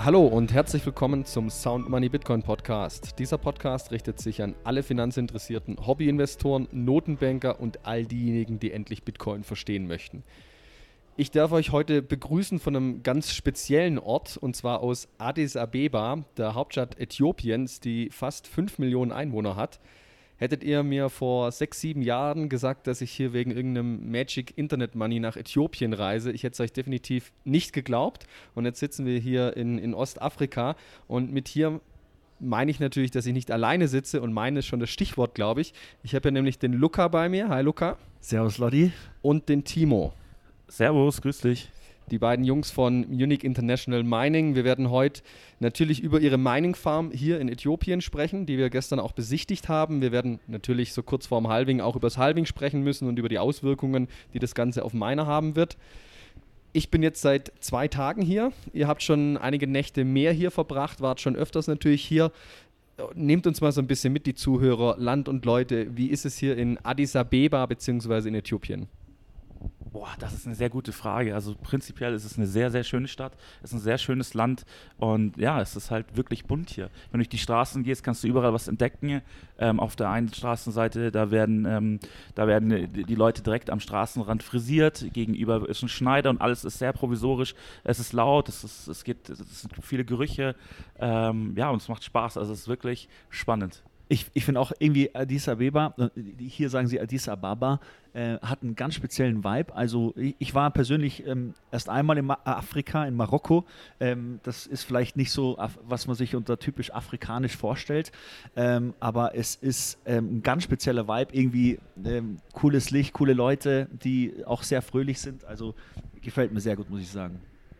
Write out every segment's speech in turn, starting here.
Hallo und herzlich willkommen zum Sound Money Bitcoin Podcast. Dieser Podcast richtet sich an alle finanzinteressierten Hobbyinvestoren, Notenbanker und all diejenigen, die endlich Bitcoin verstehen möchten. Ich darf euch heute begrüßen von einem ganz speziellen Ort, und zwar aus Addis Abeba, der Hauptstadt Äthiopiens, die fast 5 Millionen Einwohner hat. Hättet ihr mir vor 6, 7 Jahren gesagt, dass ich hier wegen irgendeinem Magic Internet Money nach Äthiopien reise, ich hätte es euch definitiv nicht geglaubt. Und jetzt sitzen wir hier in Ostafrika, und mit hier meine ich natürlich, dass ich nicht alleine sitze, und meine ist schon das Stichwort, glaube ich. Ich habe ja nämlich den Luca bei mir. Hi Luca. Servus Lotti. Und den Timo. Servus, grüß dich. Die beiden Jungs von Munich International Mining. Wir werden heute natürlich über ihre Mining Farm hier in Äthiopien sprechen, die wir gestern auch besichtigt haben. Wir werden natürlich so kurz vorm Halving auch über das Halving sprechen müssen und über die Auswirkungen, die das Ganze auf Miner haben wird. Ich bin jetzt seit 2 Tagen hier. Ihr habt schon einige Nächte mehr hier verbracht, wart schon öfters natürlich hier. Nehmt uns mal so ein bisschen mit, die Zuhörer, Land und Leute. Wie ist es hier in Addis Abeba bzw. in Äthiopien? Boah, das ist eine sehr gute Frage. Also prinzipiell ist es eine sehr, sehr schöne Stadt. Es ist ein sehr schönes Land und ja, es ist halt wirklich bunt hier. Wenn du durch die Straßen gehst, kannst du überall was entdecken. Auf der einen Straßenseite, da werden die Leute direkt am Straßenrand frisiert. Gegenüber ist ein Schneider und alles ist sehr provisorisch. Es ist laut, es sind viele Gerüche. Ja, und es macht Spaß. Also es ist wirklich spannend. Ich finde auch irgendwie Addis Abeba, hier sagen sie Addis Ababa, hat einen ganz speziellen Vibe. Also ich war persönlich erst einmal in Afrika, in Marokko. Das ist vielleicht nicht so, was man sich unter typisch afrikanisch vorstellt, aber es ist ein ganz spezieller Vibe. Irgendwie cooles Licht, coole Leute, die auch sehr fröhlich sind. Also gefällt mir sehr gut, muss ich sagen.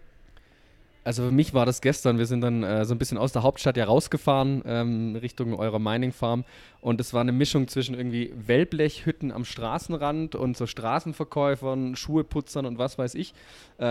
Also für mich war das gestern, wir sind dann so ein bisschen aus der Hauptstadt ja rausgefahren, Richtung eurer Mining Farm, und es war eine Mischung zwischen irgendwie Wellblechhütten am Straßenrand und so Straßenverkäufern, Schuheputzern und was weiß ich,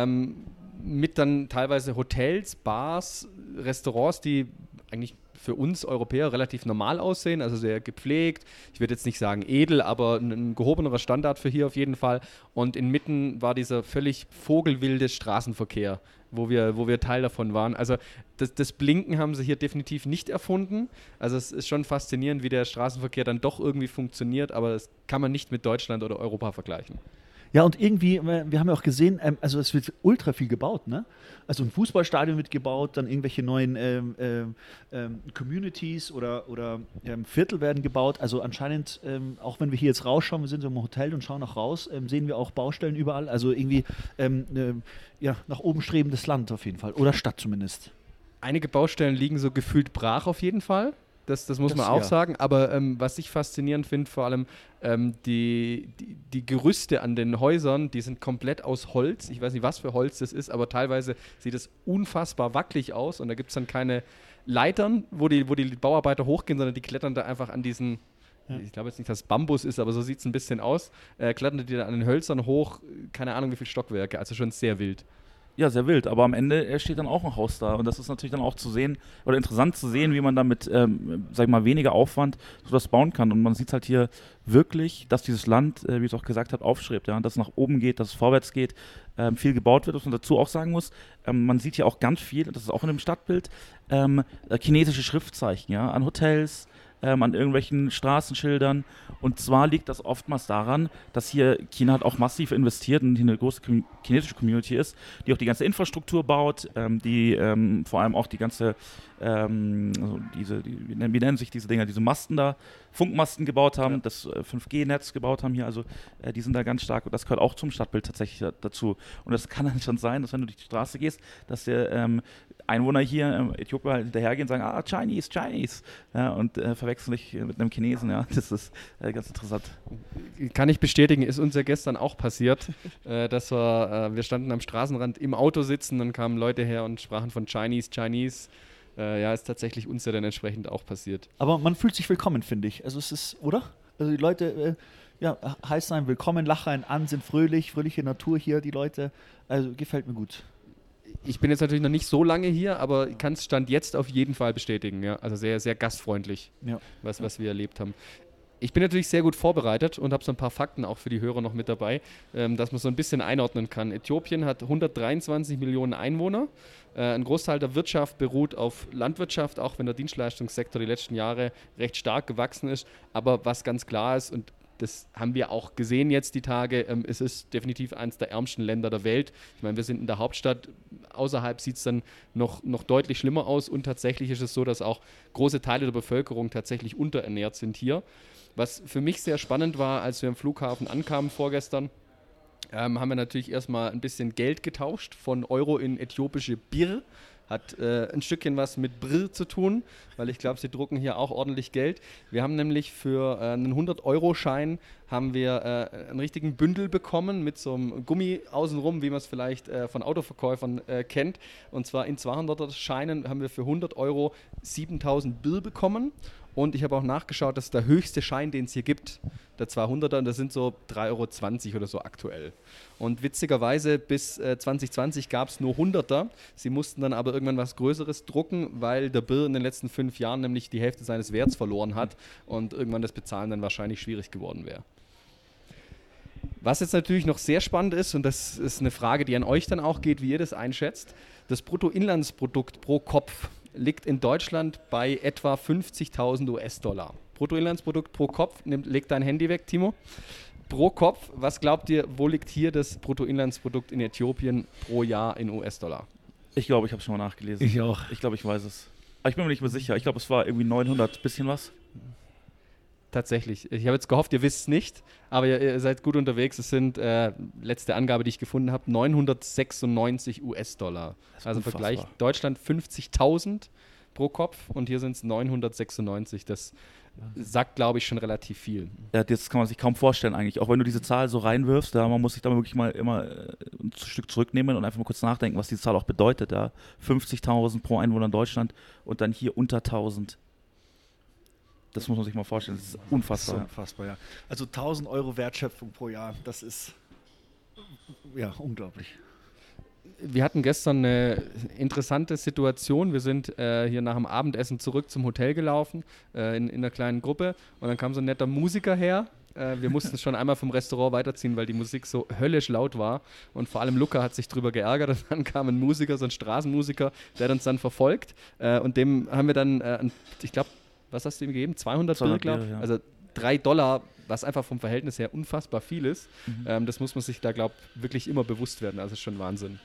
mit dann teilweise Hotels, Bars, Restaurants, die eigentlich für uns Europäer relativ normal aussehen, also sehr gepflegt. Ich würde jetzt nicht sagen edel, aber ein gehobenerer Standard für hier auf jeden Fall. Und inmitten war dieser völlig vogelwilde Straßenverkehr, wo wir Teil davon waren. Also das Blinken haben sie hier definitiv nicht erfunden. Also es ist schon faszinierend, wie der Straßenverkehr dann doch irgendwie funktioniert, aber das kann man nicht mit Deutschland oder Europa vergleichen. Ja, und irgendwie, wir haben ja auch gesehen, also es wird ultra viel gebaut, ne? Also ein Fußballstadion wird gebaut, dann irgendwelche neuen Communities oder Viertel werden gebaut. Also anscheinend, auch wenn wir hier jetzt rausschauen, wir sind so im Hotel und schauen noch raus, sehen wir auch Baustellen überall. Also irgendwie, nach oben strebendes Land auf jeden Fall. Oder Stadt zumindest. Einige Baustellen liegen so gefühlt brach auf jeden Fall. Das muss man auch sagen, aber was ich faszinierend finde, vor allem die Gerüste an den Häusern, die sind komplett aus Holz. Ich weiß nicht, was für Holz das ist, aber teilweise sieht es unfassbar wackelig aus, und da gibt es dann keine Leitern, wo die Bauarbeiter hochgehen, sondern die klettern da einfach an diesen, ich glaube jetzt nicht, dass es Bambus ist, aber so sieht es ein bisschen aus, klettern die da an den Hölzern hoch, keine Ahnung wie viele Stockwerke, also schon sehr wild. Ja, sehr wild, aber am Ende steht dann auch ein Haus da, und das ist natürlich dann auch zu sehen oder interessant zu sehen, wie man da mit, sag ich mal, weniger Aufwand sowas bauen kann, und man sieht halt hier wirklich, dass dieses Land, wie ich es auch gesagt habe, aufstrebt, ja, dass es nach oben geht, dass es vorwärts geht, viel gebaut wird, was man dazu auch sagen muss, man sieht hier auch ganz viel, das ist auch in dem Stadtbild, chinesische Schriftzeichen, ja, an Hotels, an irgendwelchen Straßenschildern, und zwar liegt das oftmals daran, dass hier China hat auch massiv investiert und hier eine große chinesische Community ist, die auch die ganze Infrastruktur baut, die vor allem auch die ganze, wie nennen sich diese Dinger, diese Masten da, Funkmasten gebaut haben, ja. Das 5G-Netz gebaut haben hier, also die sind da ganz stark, und das gehört auch zum Stadtbild tatsächlich dazu. Und das kann dann schon sein, dass wenn du durch die Straße gehst, dass der Einwohner hier Äthiopien halt hinterhergehen und sagen, Chinese, ja, und verwechseln dich mit einem Chinesen, ja, das ist ganz interessant. Kann ich bestätigen, ist uns ja gestern auch passiert, dass wir standen am Straßenrand im Auto sitzen, dann kamen Leute her und sprachen von Chinese. Ja, ist tatsächlich uns ja dann entsprechend auch passiert. Aber man fühlt sich willkommen, finde ich. Also es ist, oder? Also die Leute, heiß sein, willkommen, lachen an, sind fröhliche Natur hier, die Leute. Also gefällt mir gut. Ich bin jetzt natürlich noch nicht so lange hier, aber kann es Stand jetzt auf jeden Fall bestätigen. Ja? Also sehr, sehr gastfreundlich, was wir erlebt haben. Ich bin natürlich sehr gut vorbereitet und habe so ein paar Fakten auch für die Hörer noch mit dabei, dass man so ein bisschen einordnen kann. Äthiopien hat 123 Millionen Einwohner. Ein Großteil der Wirtschaft beruht auf Landwirtschaft, auch wenn der Dienstleistungssektor die letzten Jahre recht stark gewachsen ist. Aber was ganz klar ist, und das haben wir auch gesehen jetzt die Tage, es ist definitiv eines der ärmsten Länder der Welt. Ich meine, wir sind in der Hauptstadt, außerhalb sieht es dann noch deutlich schlimmer aus und tatsächlich ist es so, dass auch große Teile der Bevölkerung tatsächlich unterernährt sind hier. Was für mich sehr spannend war, als wir am Flughafen ankamen vorgestern, haben wir natürlich erstmal ein bisschen Geld getauscht von Euro in äthiopische Bir. Hat ein Stückchen was mit Brr zu tun, weil ich glaube, sie drucken hier auch ordentlich Geld. Wir haben nämlich für einen 100-Euro-Schein haben wir einen richtigen Bündel bekommen mit so einem Gummi außenrum, wie man es vielleicht von Autoverkäufern kennt. Und zwar in 200er-Scheinen haben wir für 100 Euro 7000 Bir bekommen. Und ich habe auch nachgeschaut, das ist der höchste Schein, den es hier gibt, der 200er, und das sind so 3,20 Euro oder so aktuell. Und witzigerweise bis 2020 gab es nur 100er. Sie mussten dann aber irgendwann was Größeres drucken, weil der Bir in den letzten 5 Jahren nämlich die Hälfte seines Werts verloren hat und irgendwann das Bezahlen dann wahrscheinlich schwierig geworden wäre. Was jetzt natürlich noch sehr spannend ist, und das ist eine Frage, die an euch dann auch geht, wie ihr das einschätzt, das Bruttoinlandsprodukt pro Kopf liegt in Deutschland bei etwa 50.000 US-Dollar. Bruttoinlandsprodukt pro Kopf, leg dein Handy weg, Timo. Pro Kopf, was glaubt ihr, wo liegt hier das Bruttoinlandsprodukt in Äthiopien pro Jahr in US-Dollar? Ich glaube, ich habe es schon mal nachgelesen. Ich auch. Ich glaube, ich weiß es. Aber ich bin mir nicht mehr sicher. Ich glaube, es war irgendwie 900 bisschen was. Tatsächlich. Ich habe jetzt gehofft, ihr wisst es nicht, aber ihr seid gut unterwegs. Es sind, letzte Angabe, die ich gefunden habe, 996 US-Dollar. Also im Vergleich Deutschland 50.000 pro Kopf und hier sind es 996. Das sagt, glaube ich, schon relativ viel. Ja, das kann man sich kaum vorstellen eigentlich. Auch wenn du diese Zahl so reinwirfst, man muss sich da wirklich mal immer ein Stück zurücknehmen und einfach mal kurz nachdenken, was diese Zahl auch bedeutet. Ja. 50.000 pro Einwohner in Deutschland und dann hier unter 1.000. Das muss man sich mal vorstellen, das ist unfassbar. Das ist unfassbar, ja. Also 1.000 Euro Wertschöpfung pro Jahr, das ist ja unglaublich. Wir hatten gestern eine interessante Situation. Wir sind hier nach dem Abendessen zurück zum Hotel gelaufen, in einer kleinen Gruppe. Und dann kam so ein netter Musiker her. Wir mussten schon einmal vom Restaurant weiterziehen, weil die Musik so höllisch laut war. Und vor allem Luca hat sich drüber geärgert. Und dann kam ein Musiker, so ein Straßenmusiker, der hat uns dann verfolgt. Und dem haben wir dann, ich glaube, was hast du ihm gegeben? 200 Bir, glaube ich. Ja. Also $3, was einfach vom Verhältnis her unfassbar viel ist. Das muss man sich da, glaube ich, wirklich immer bewusst werden. Also das ist schon Wahnsinn.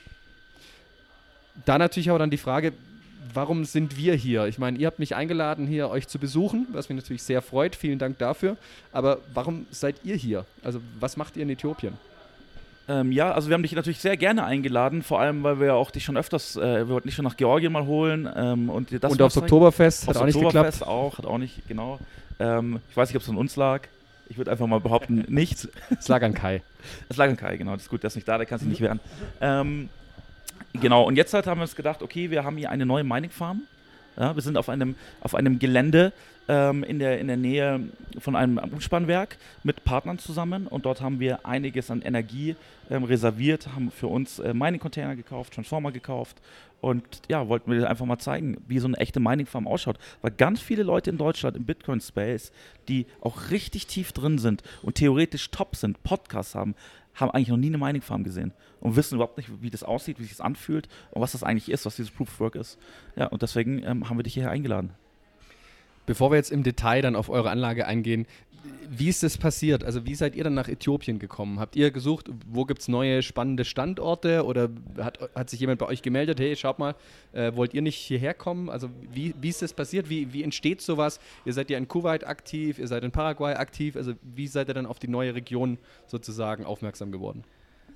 Da natürlich auch dann die Frage, warum sind wir hier? Ich meine, ihr habt mich eingeladen, hier euch zu besuchen, was mich natürlich sehr freut. Vielen Dank dafür. Aber warum seid ihr hier? Also was macht ihr in Äthiopien? Ja, also wir haben dich natürlich sehr gerne eingeladen, vor allem, weil wir ja auch dich schon öfters, wir wollten dich schon nach Georgien mal holen und dir das und aufs Oktoberfest, hat auch nicht geklappt. Hat auch nicht, genau. Ich weiß nicht, ob es an uns lag. Ich würde einfach mal behaupten, nichts. Es lag an Kai. Es lag an Kai, genau. Das ist gut, der ist nicht da, der kann sich nicht wehren. Genau, und jetzt halt haben wir uns gedacht, okay, wir haben hier eine neue Mining Farm. Ja, wir sind auf einem Gelände in der Nähe von einem Umspannwerk mit Partnern zusammen und dort haben wir einiges an Energie reserviert, haben für uns Mining-Container gekauft, Transformer gekauft und ja, wollten wir einfach mal zeigen, wie so eine echte Mining-Farm ausschaut, weil ganz viele Leute in Deutschland im Bitcoin-Space, die auch richtig tief drin sind und theoretisch top sind, Podcasts haben eigentlich noch nie eine Mining-Farm gesehen und wissen überhaupt nicht, wie das aussieht, wie sich das anfühlt und was das eigentlich ist, was dieses Proof of Work ist. Ja, und deswegen haben wir dich hierher eingeladen. Bevor wir jetzt im Detail dann auf eure Anlage eingehen, wie ist das passiert? Also wie seid ihr dann nach Äthiopien gekommen? Habt ihr gesucht, wo gibt es neue spannende Standorte oder hat sich jemand bei euch gemeldet, hey, schaut mal, wollt ihr nicht hierher kommen? Also wie ist das passiert? Wie entsteht sowas? Ihr seid ja in Kuwait aktiv, ihr seid in Paraguay aktiv, also wie seid ihr dann auf die neue Region sozusagen aufmerksam geworden?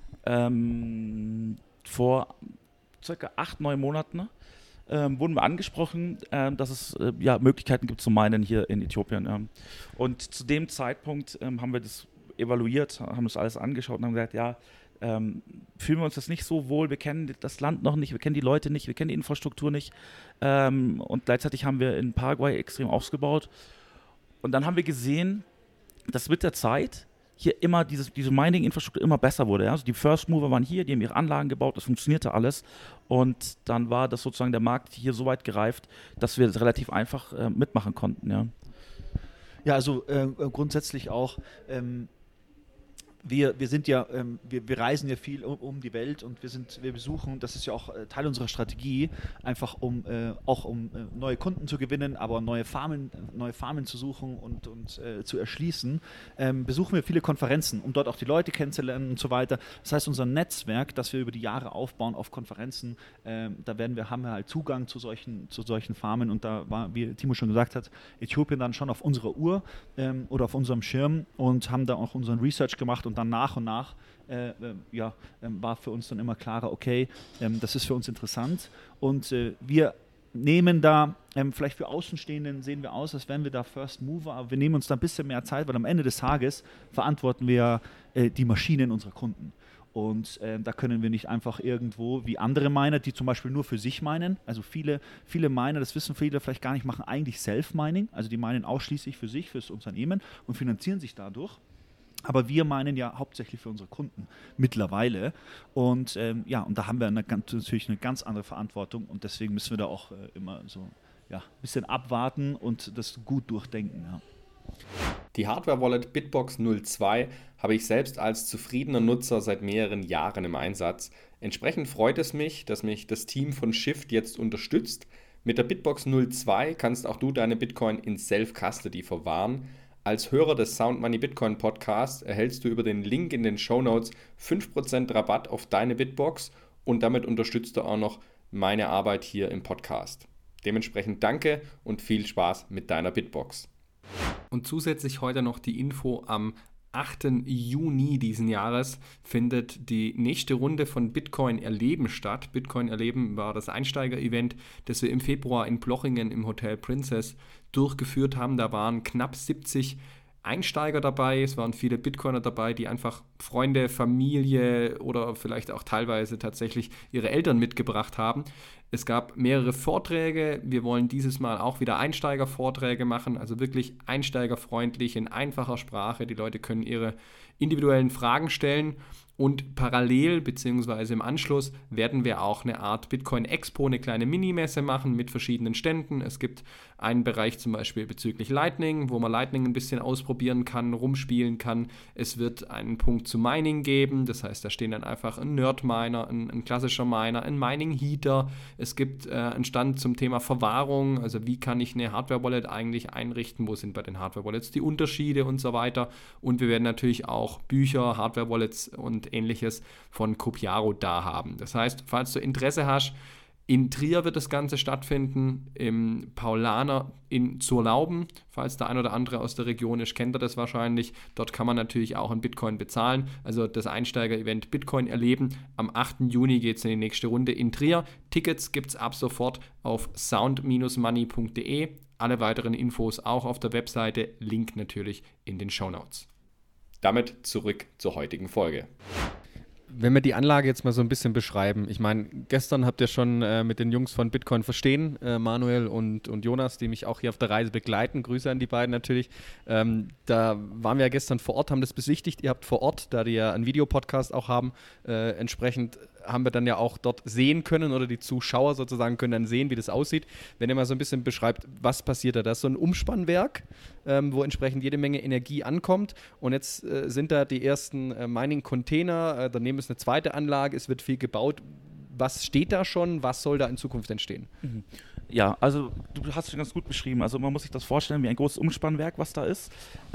Vor circa 8-9 Monaten wurden wir angesprochen, dass es Möglichkeiten gibt zu minen hier in Äthiopien. Und zu dem Zeitpunkt haben wir das evaluiert, haben das alles angeschaut und haben gesagt, fühlen wir uns das nicht so wohl, wir kennen das Land noch nicht, wir kennen die Leute nicht, wir kennen die Infrastruktur nicht. Und gleichzeitig haben wir in Paraguay extrem ausgebaut. Und dann haben wir gesehen, dass mit der Zeit hier immer diese Mining-Infrastruktur immer besser wurde. Ja? Also die First Mover waren hier, die haben ihre Anlagen gebaut, das funktionierte alles. Und dann war das sozusagen der Markt hier so weit gereift, dass wir das relativ einfach mitmachen konnten. Ja. Ja, also grundsätzlich auch, wir sind ja, wir reisen ja viel um die Welt und wir besuchen, das ist ja auch Teil unserer Strategie, einfach um neue Kunden zu gewinnen, aber neue Farmen zu suchen und zu erschließen, besuchen wir viele Konferenzen, um dort auch die Leute kennenzulernen und so weiter. Das heißt, unser Netzwerk, das wir über die Jahre aufbauen auf Konferenzen, haben wir halt Zugang zu solchen Farmen, und da war, wie Timo schon gesagt hat, Äthiopien dann schon auf unserer Uhr oder auf unserem Schirm, und haben da auch unseren Research gemacht, und dann nach und nach war für uns dann immer klarer, okay, das ist für uns interessant, und wir nehmen da, vielleicht für Außenstehenden sehen wir aus, als wären wir da First Mover, aber wir nehmen uns da ein bisschen mehr Zeit, weil am Ende des Tages verantworten wir die Maschinen unserer Kunden. Und da können wir nicht einfach irgendwo wie andere Miner, die zum Beispiel nur für sich minen, also viele Miner, das wissen viele vielleicht gar nicht, machen eigentlich Self-Mining, also die minen ausschließlich für sich, fürs Unternehmen und finanzieren sich dadurch. Aber wir minen ja hauptsächlich für unsere Kunden mittlerweile. Und und da haben wir natürlich eine ganz andere Verantwortung, und deswegen müssen wir da auch immer so ein bisschen abwarten und das gut durchdenken. Ja. Die Hardware-Wallet Bitbox 02 habe ich selbst als zufriedener Nutzer seit mehreren Jahren im Einsatz. Entsprechend freut es mich, dass mich das Team von Shift jetzt unterstützt. Mit der Bitbox 02 kannst auch du deine Bitcoin in Self-Custody verwahren. Als Hörer des Sound Money Bitcoin Podcasts erhältst du über den Link in den Shownotes 5% Rabatt auf deine Bitbox, und damit unterstützt du auch noch meine Arbeit hier im Podcast. Dementsprechend danke und viel Spaß mit deiner Bitbox. Und zusätzlich heute noch die Info: am 8. Juni diesen Jahres findet die nächste Runde von Bitcoin Erleben statt. Bitcoin Erleben war das Einsteiger-Event, das wir im Februar in Plochingen im Hotel Princess durchgeführt haben. Da waren knapp 70 Einsteiger dabei, es waren viele Bitcoiner dabei, die einfach Freunde, Familie oder vielleicht auch teilweise tatsächlich ihre Eltern mitgebracht haben. Es gab mehrere Vorträge. Wir wollen dieses Mal auch wieder Einsteigervorträge machen, also wirklich einsteigerfreundlich, in einfacher Sprache. Die Leute können ihre individuellen Fragen stellen, und parallel bzw. im Anschluss werden wir auch eine Art Bitcoin Expo, eine kleine Minimesse machen mit verschiedenen Ständen. Es gibt einen Bereich zum Beispiel bezüglich Lightning, wo man Lightning ein bisschen ausprobieren kann, rumspielen kann. Es wird einen Punkt zu Mining geben, das heißt, da stehen dann einfach ein Nerd-Miner, ein klassischer Miner, ein Mining-Heater. Es gibt einen Stand zum Thema Verwahrung, also wie kann ich eine Hardware-Wallet eigentlich einrichten, wo sind bei den Hardware-Wallets die Unterschiede und so weiter. Und wir werden natürlich auch Bücher, Hardware-Wallets und Ähnliches von Copiaro da haben. Das heißt, falls du Interesse hast, in Trier wird das Ganze stattfinden, im Paulaner in Zurlauben. Falls der ein oder andere aus der Region ist, kennt er das wahrscheinlich. Dort kann man natürlich auch in Bitcoin bezahlen. Also das Einsteiger-Event Bitcoin erleben. Am 8. Juni geht es in die nächste Runde in Trier. Tickets gibt es ab sofort auf sound-money.de. Alle weiteren Infos auch auf der Webseite. Link natürlich in den Shownotes. Damit zurück zur heutigen Folge. Wenn wir die Anlage jetzt mal so ein bisschen beschreiben, ich meine, gestern habt ihr schon mit den Jungs von Bitcoin verstehen, Manuel und Jonas, die mich auch hier auf der Reise begleiten, Grüße an die beiden natürlich, da waren wir ja gestern vor Ort, haben das besichtigt, ihr habt vor Ort, da die ja einen Videopodcast auch haben, entsprechend haben wir dann ja auch dort sehen können, oder die Zuschauer sozusagen können dann sehen, wie das aussieht. Wenn ihr mal so ein bisschen beschreibt, was passiert da? Das ist so ein Umspannwerk, wo entsprechend jede Menge Energie ankommt, und jetzt sind da die ersten Mining-Container, daneben ist eine zweite Anlage, es wird viel gebaut. Was steht da schon? Was soll da in Zukunft entstehen? Ja, also du hast es schon ganz gut beschrieben. Also man muss sich das vorstellen wie ein großes Umspannwerk, was da ist.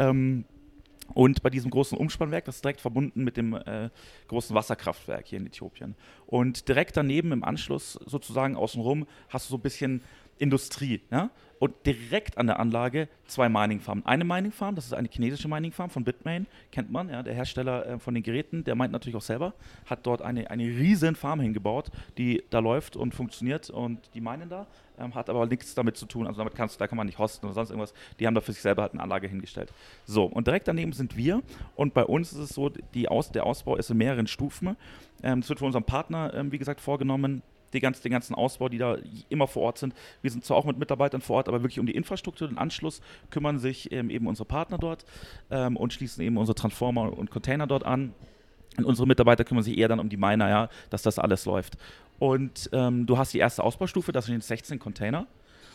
Und bei diesem großen Umspannwerk, das ist direkt verbunden mit dem großen Wasserkraftwerk hier in Äthiopien. Und direkt daneben im Anschluss sozusagen außenrum hast du so ein bisschen Industrie. Ja? Und direkt an der Anlage 2 Mining-Farmen. Eine Mining-Farm, das ist eine chinesische Mining-Farm von Bitmain, kennt man, ja, der Hersteller von den Geräten, der meint natürlich auch selber, hat dort eine riesen Farm hingebaut, die da läuft und funktioniert, und die minen da, hat aber nichts damit zu tun, also da kann man nicht hosten oder sonst irgendwas, die haben da für sich selber halt eine Anlage hingestellt. So, und direkt daneben sind wir, und bei uns ist es so, der Ausbau ist in mehreren Stufen. Das wird von unserem Partner, wie gesagt, vorgenommen, den ganzen Ausbau, die da immer vor Ort sind. Wir sind zwar auch mit Mitarbeitern vor Ort, aber wirklich um die Infrastruktur, den Anschluss kümmern sich eben unsere Partner dort und schließen eben unsere Transformer und Container dort an. Und unsere Mitarbeiter kümmern sich eher dann um die Miner, ja, dass das alles läuft. Und du hast die erste Ausbaustufe, das sind 16 Container.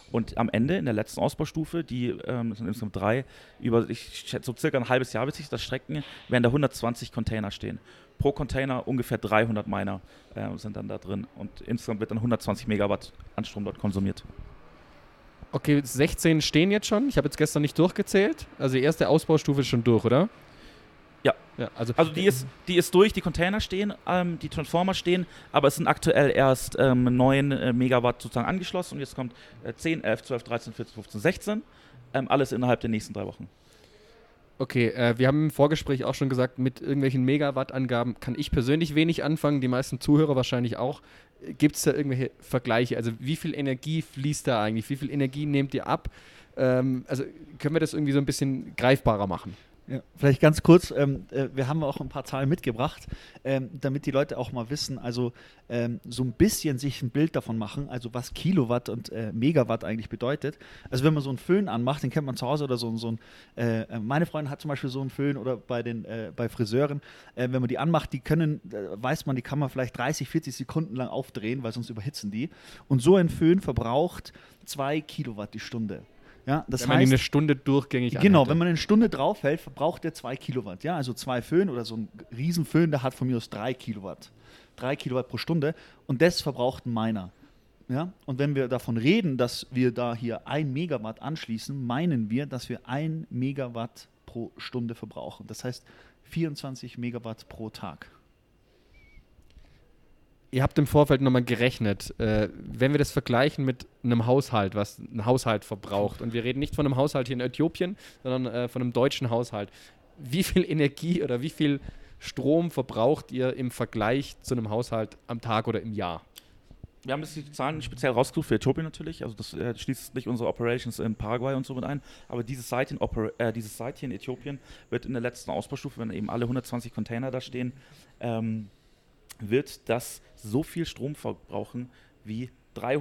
Und am Ende, in der letzten Ausbaustufe, die das sind insgesamt 3, ich schätze so circa ein halbes Jahr wird sich das strecken, werden da 120 Container stehen. Pro Container ungefähr 300 Miner sind dann da drin. Und insgesamt wird dann 120 Megawatt an Strom dort konsumiert. Okay, 16 stehen jetzt schon. Ich habe jetzt gestern nicht durchgezählt. Also die erste Ausbaustufe ist schon durch, oder? Ja, also die ist durch, die Container stehen, die Transformer stehen, aber es sind aktuell erst 9 Megawatt sozusagen angeschlossen und jetzt kommt 10, 11, 12, 13, 14, 15, 16. Alles innerhalb der nächsten 3 Wochen. Okay, wir haben im Vorgespräch auch schon gesagt, mit irgendwelchen Megawatt-Angaben kann ich persönlich wenig anfangen, die meisten Zuhörer wahrscheinlich auch. Gibt es da irgendwelche Vergleiche? Also wie viel Energie fließt da eigentlich? Wie viel Energie nehmt ihr ab? Also können wir das irgendwie so ein bisschen greifbarer machen? Ja, vielleicht ganz kurz, wir haben auch ein paar Zahlen mitgebracht, damit die Leute auch mal wissen, also so ein bisschen sich ein Bild davon machen, also was Kilowatt und Megawatt eigentlich bedeutet. Also wenn man so einen Föhn anmacht, den kennt man zu Hause oder meine Freundin hat zum Beispiel so einen Föhn oder bei Friseuren, wenn man die anmacht, die kann man vielleicht 30, 40 Sekunden lang aufdrehen, weil sonst überhitzen die. Und so ein Föhn verbraucht 2 Kilowatt die Stunde. Ja, das wenn man heißt, eine Stunde durchgängig genau, anhält. wenn man eine Stunde draufhält, verbraucht der 2 Kilowatt. Ja, also 2 Föhn oder so ein Riesenföhn, der hat von mir aus 3 Kilowatt. 3 Kilowatt pro Stunde und das verbraucht ein Miner. Ja, und wenn wir davon reden, dass wir da hier 1 Megawatt anschließen, meinen wir, dass wir 1 Megawatt pro Stunde verbrauchen. Das heißt 24 Megawatt pro Tag. Ihr habt im Vorfeld nochmal gerechnet, wenn wir das vergleichen mit einem Haushalt, was ein Haushalt verbraucht, und wir reden nicht von einem Haushalt hier in Äthiopien, sondern von einem deutschen Haushalt. Wie viel Energie oder wie viel Strom verbraucht ihr im Vergleich zu einem Haushalt am Tag oder im Jahr? Wir haben jetzt die Zahlen speziell rausgesucht für Äthiopien natürlich, also das schließt nicht unsere Operations in Paraguay und so mit ein, aber dieses Site hier in Äthiopien wird in der letzten Ausbaustufe, wenn eben alle 120 Container da stehen, wird das so viel Strom verbrauchen wie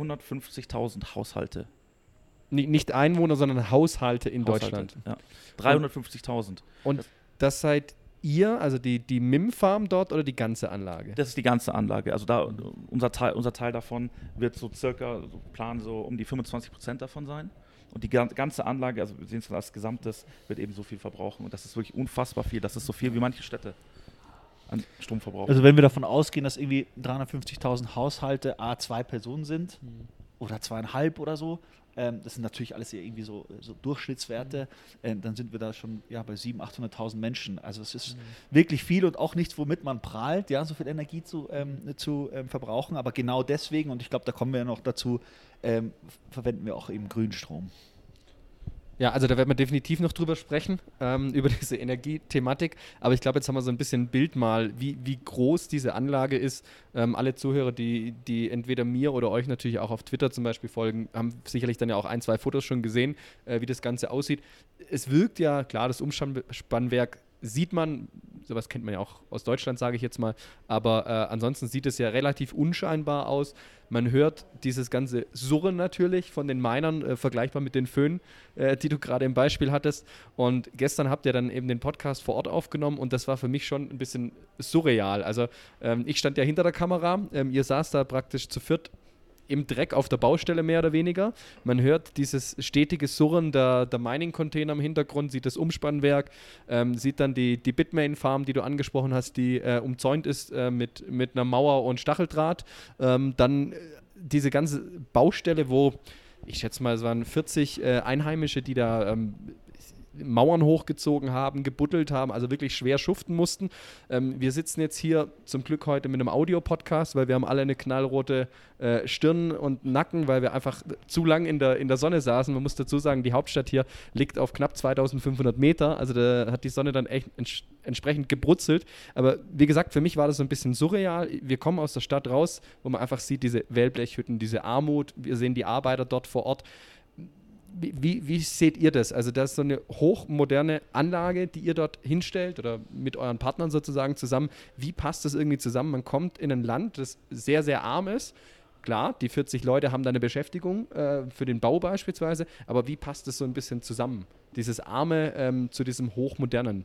350.000 Haushalte. Nicht Einwohner, sondern Haushalte in Deutschland. Ja. 350.000. Und das seid ihr, also die MIM-Farm dort oder die ganze Anlage? Das ist die ganze Anlage. Also da unser Teil davon wird so circa, planen so um die 25% davon sein. Und die ganze Anlage, also wir sehen es als Gesamtes, wird eben so viel verbrauchen. Und das ist wirklich unfassbar viel. Das ist so viel wie manche Städte an Stromverbrauch. Also wenn wir davon ausgehen, dass irgendwie 350.000 Haushalte A2 Personen sind oder 2,5 oder so, das sind natürlich alles irgendwie so Durchschnittswerte, dann sind wir da schon bei 700.000, 800.000 Menschen. Also es ist wirklich viel und auch nichts, womit man prahlt, so viel Energie zu verbrauchen. Aber genau deswegen, und ich glaube, da kommen wir ja noch dazu, verwenden wir auch eben Grünstrom. Ja, also da werden wir definitiv noch drüber sprechen, über diese Energiethematik. Aber ich glaube, jetzt haben wir so ein bisschen ein Bild mal, wie groß diese Anlage ist. Alle Zuhörer, die entweder mir oder euch natürlich auch auf Twitter zum Beispiel folgen, haben sicherlich dann ja auch 1, 2 Fotos schon gesehen, wie das Ganze aussieht. Es wirkt ja, klar, das Umspannwerk sieht man, sowas kennt man ja auch aus Deutschland, sage ich jetzt mal, aber ansonsten sieht es ja relativ unscheinbar aus. Man hört dieses ganze Surren natürlich von den Minern, vergleichbar mit den Föhn, die du gerade im Beispiel hattest. Und gestern habt ihr dann eben den Podcast vor Ort aufgenommen und das war für mich schon ein bisschen surreal. Also ich stand ja hinter der Kamera, ihr saßt da praktisch zu viert im Dreck auf der Baustelle mehr oder weniger. Man hört dieses stetige Surren der Mining-Container im Hintergrund, sieht das Umspannwerk, sieht dann die Bitmain-Farm, die du angesprochen hast, die umzäunt ist mit einer Mauer und Stacheldraht. Dann diese ganze Baustelle, wo, ich schätze mal, es waren 40 Einheimische, die da Mauern hochgezogen haben, gebuddelt haben, also wirklich schwer schuften mussten. Wir sitzen jetzt hier zum Glück heute mit einem Audio-Podcast, weil wir haben alle eine knallrote Stirn und Nacken, weil wir einfach zu lang in der Sonne saßen. Man muss dazu sagen, die Hauptstadt hier liegt auf knapp 2500 Meter, also da hat die Sonne dann echt entsprechend gebrutzelt. Aber wie gesagt, für mich war das so ein bisschen surreal. Wir kommen aus der Stadt raus, wo man einfach sieht, diese Wellblechhütten, diese Armut, wir sehen die Arbeiter dort vor Ort. Wie seht ihr das? Also das ist so eine hochmoderne Anlage, die ihr dort hinstellt oder mit euren Partnern sozusagen zusammen. Wie passt das irgendwie zusammen? Man kommt in ein Land, das sehr, sehr arm ist. Klar, die 40 Leute haben da eine Beschäftigung für den Bau beispielsweise, aber wie passt das so ein bisschen zusammen? Dieses Arme zu diesem Hochmodernen?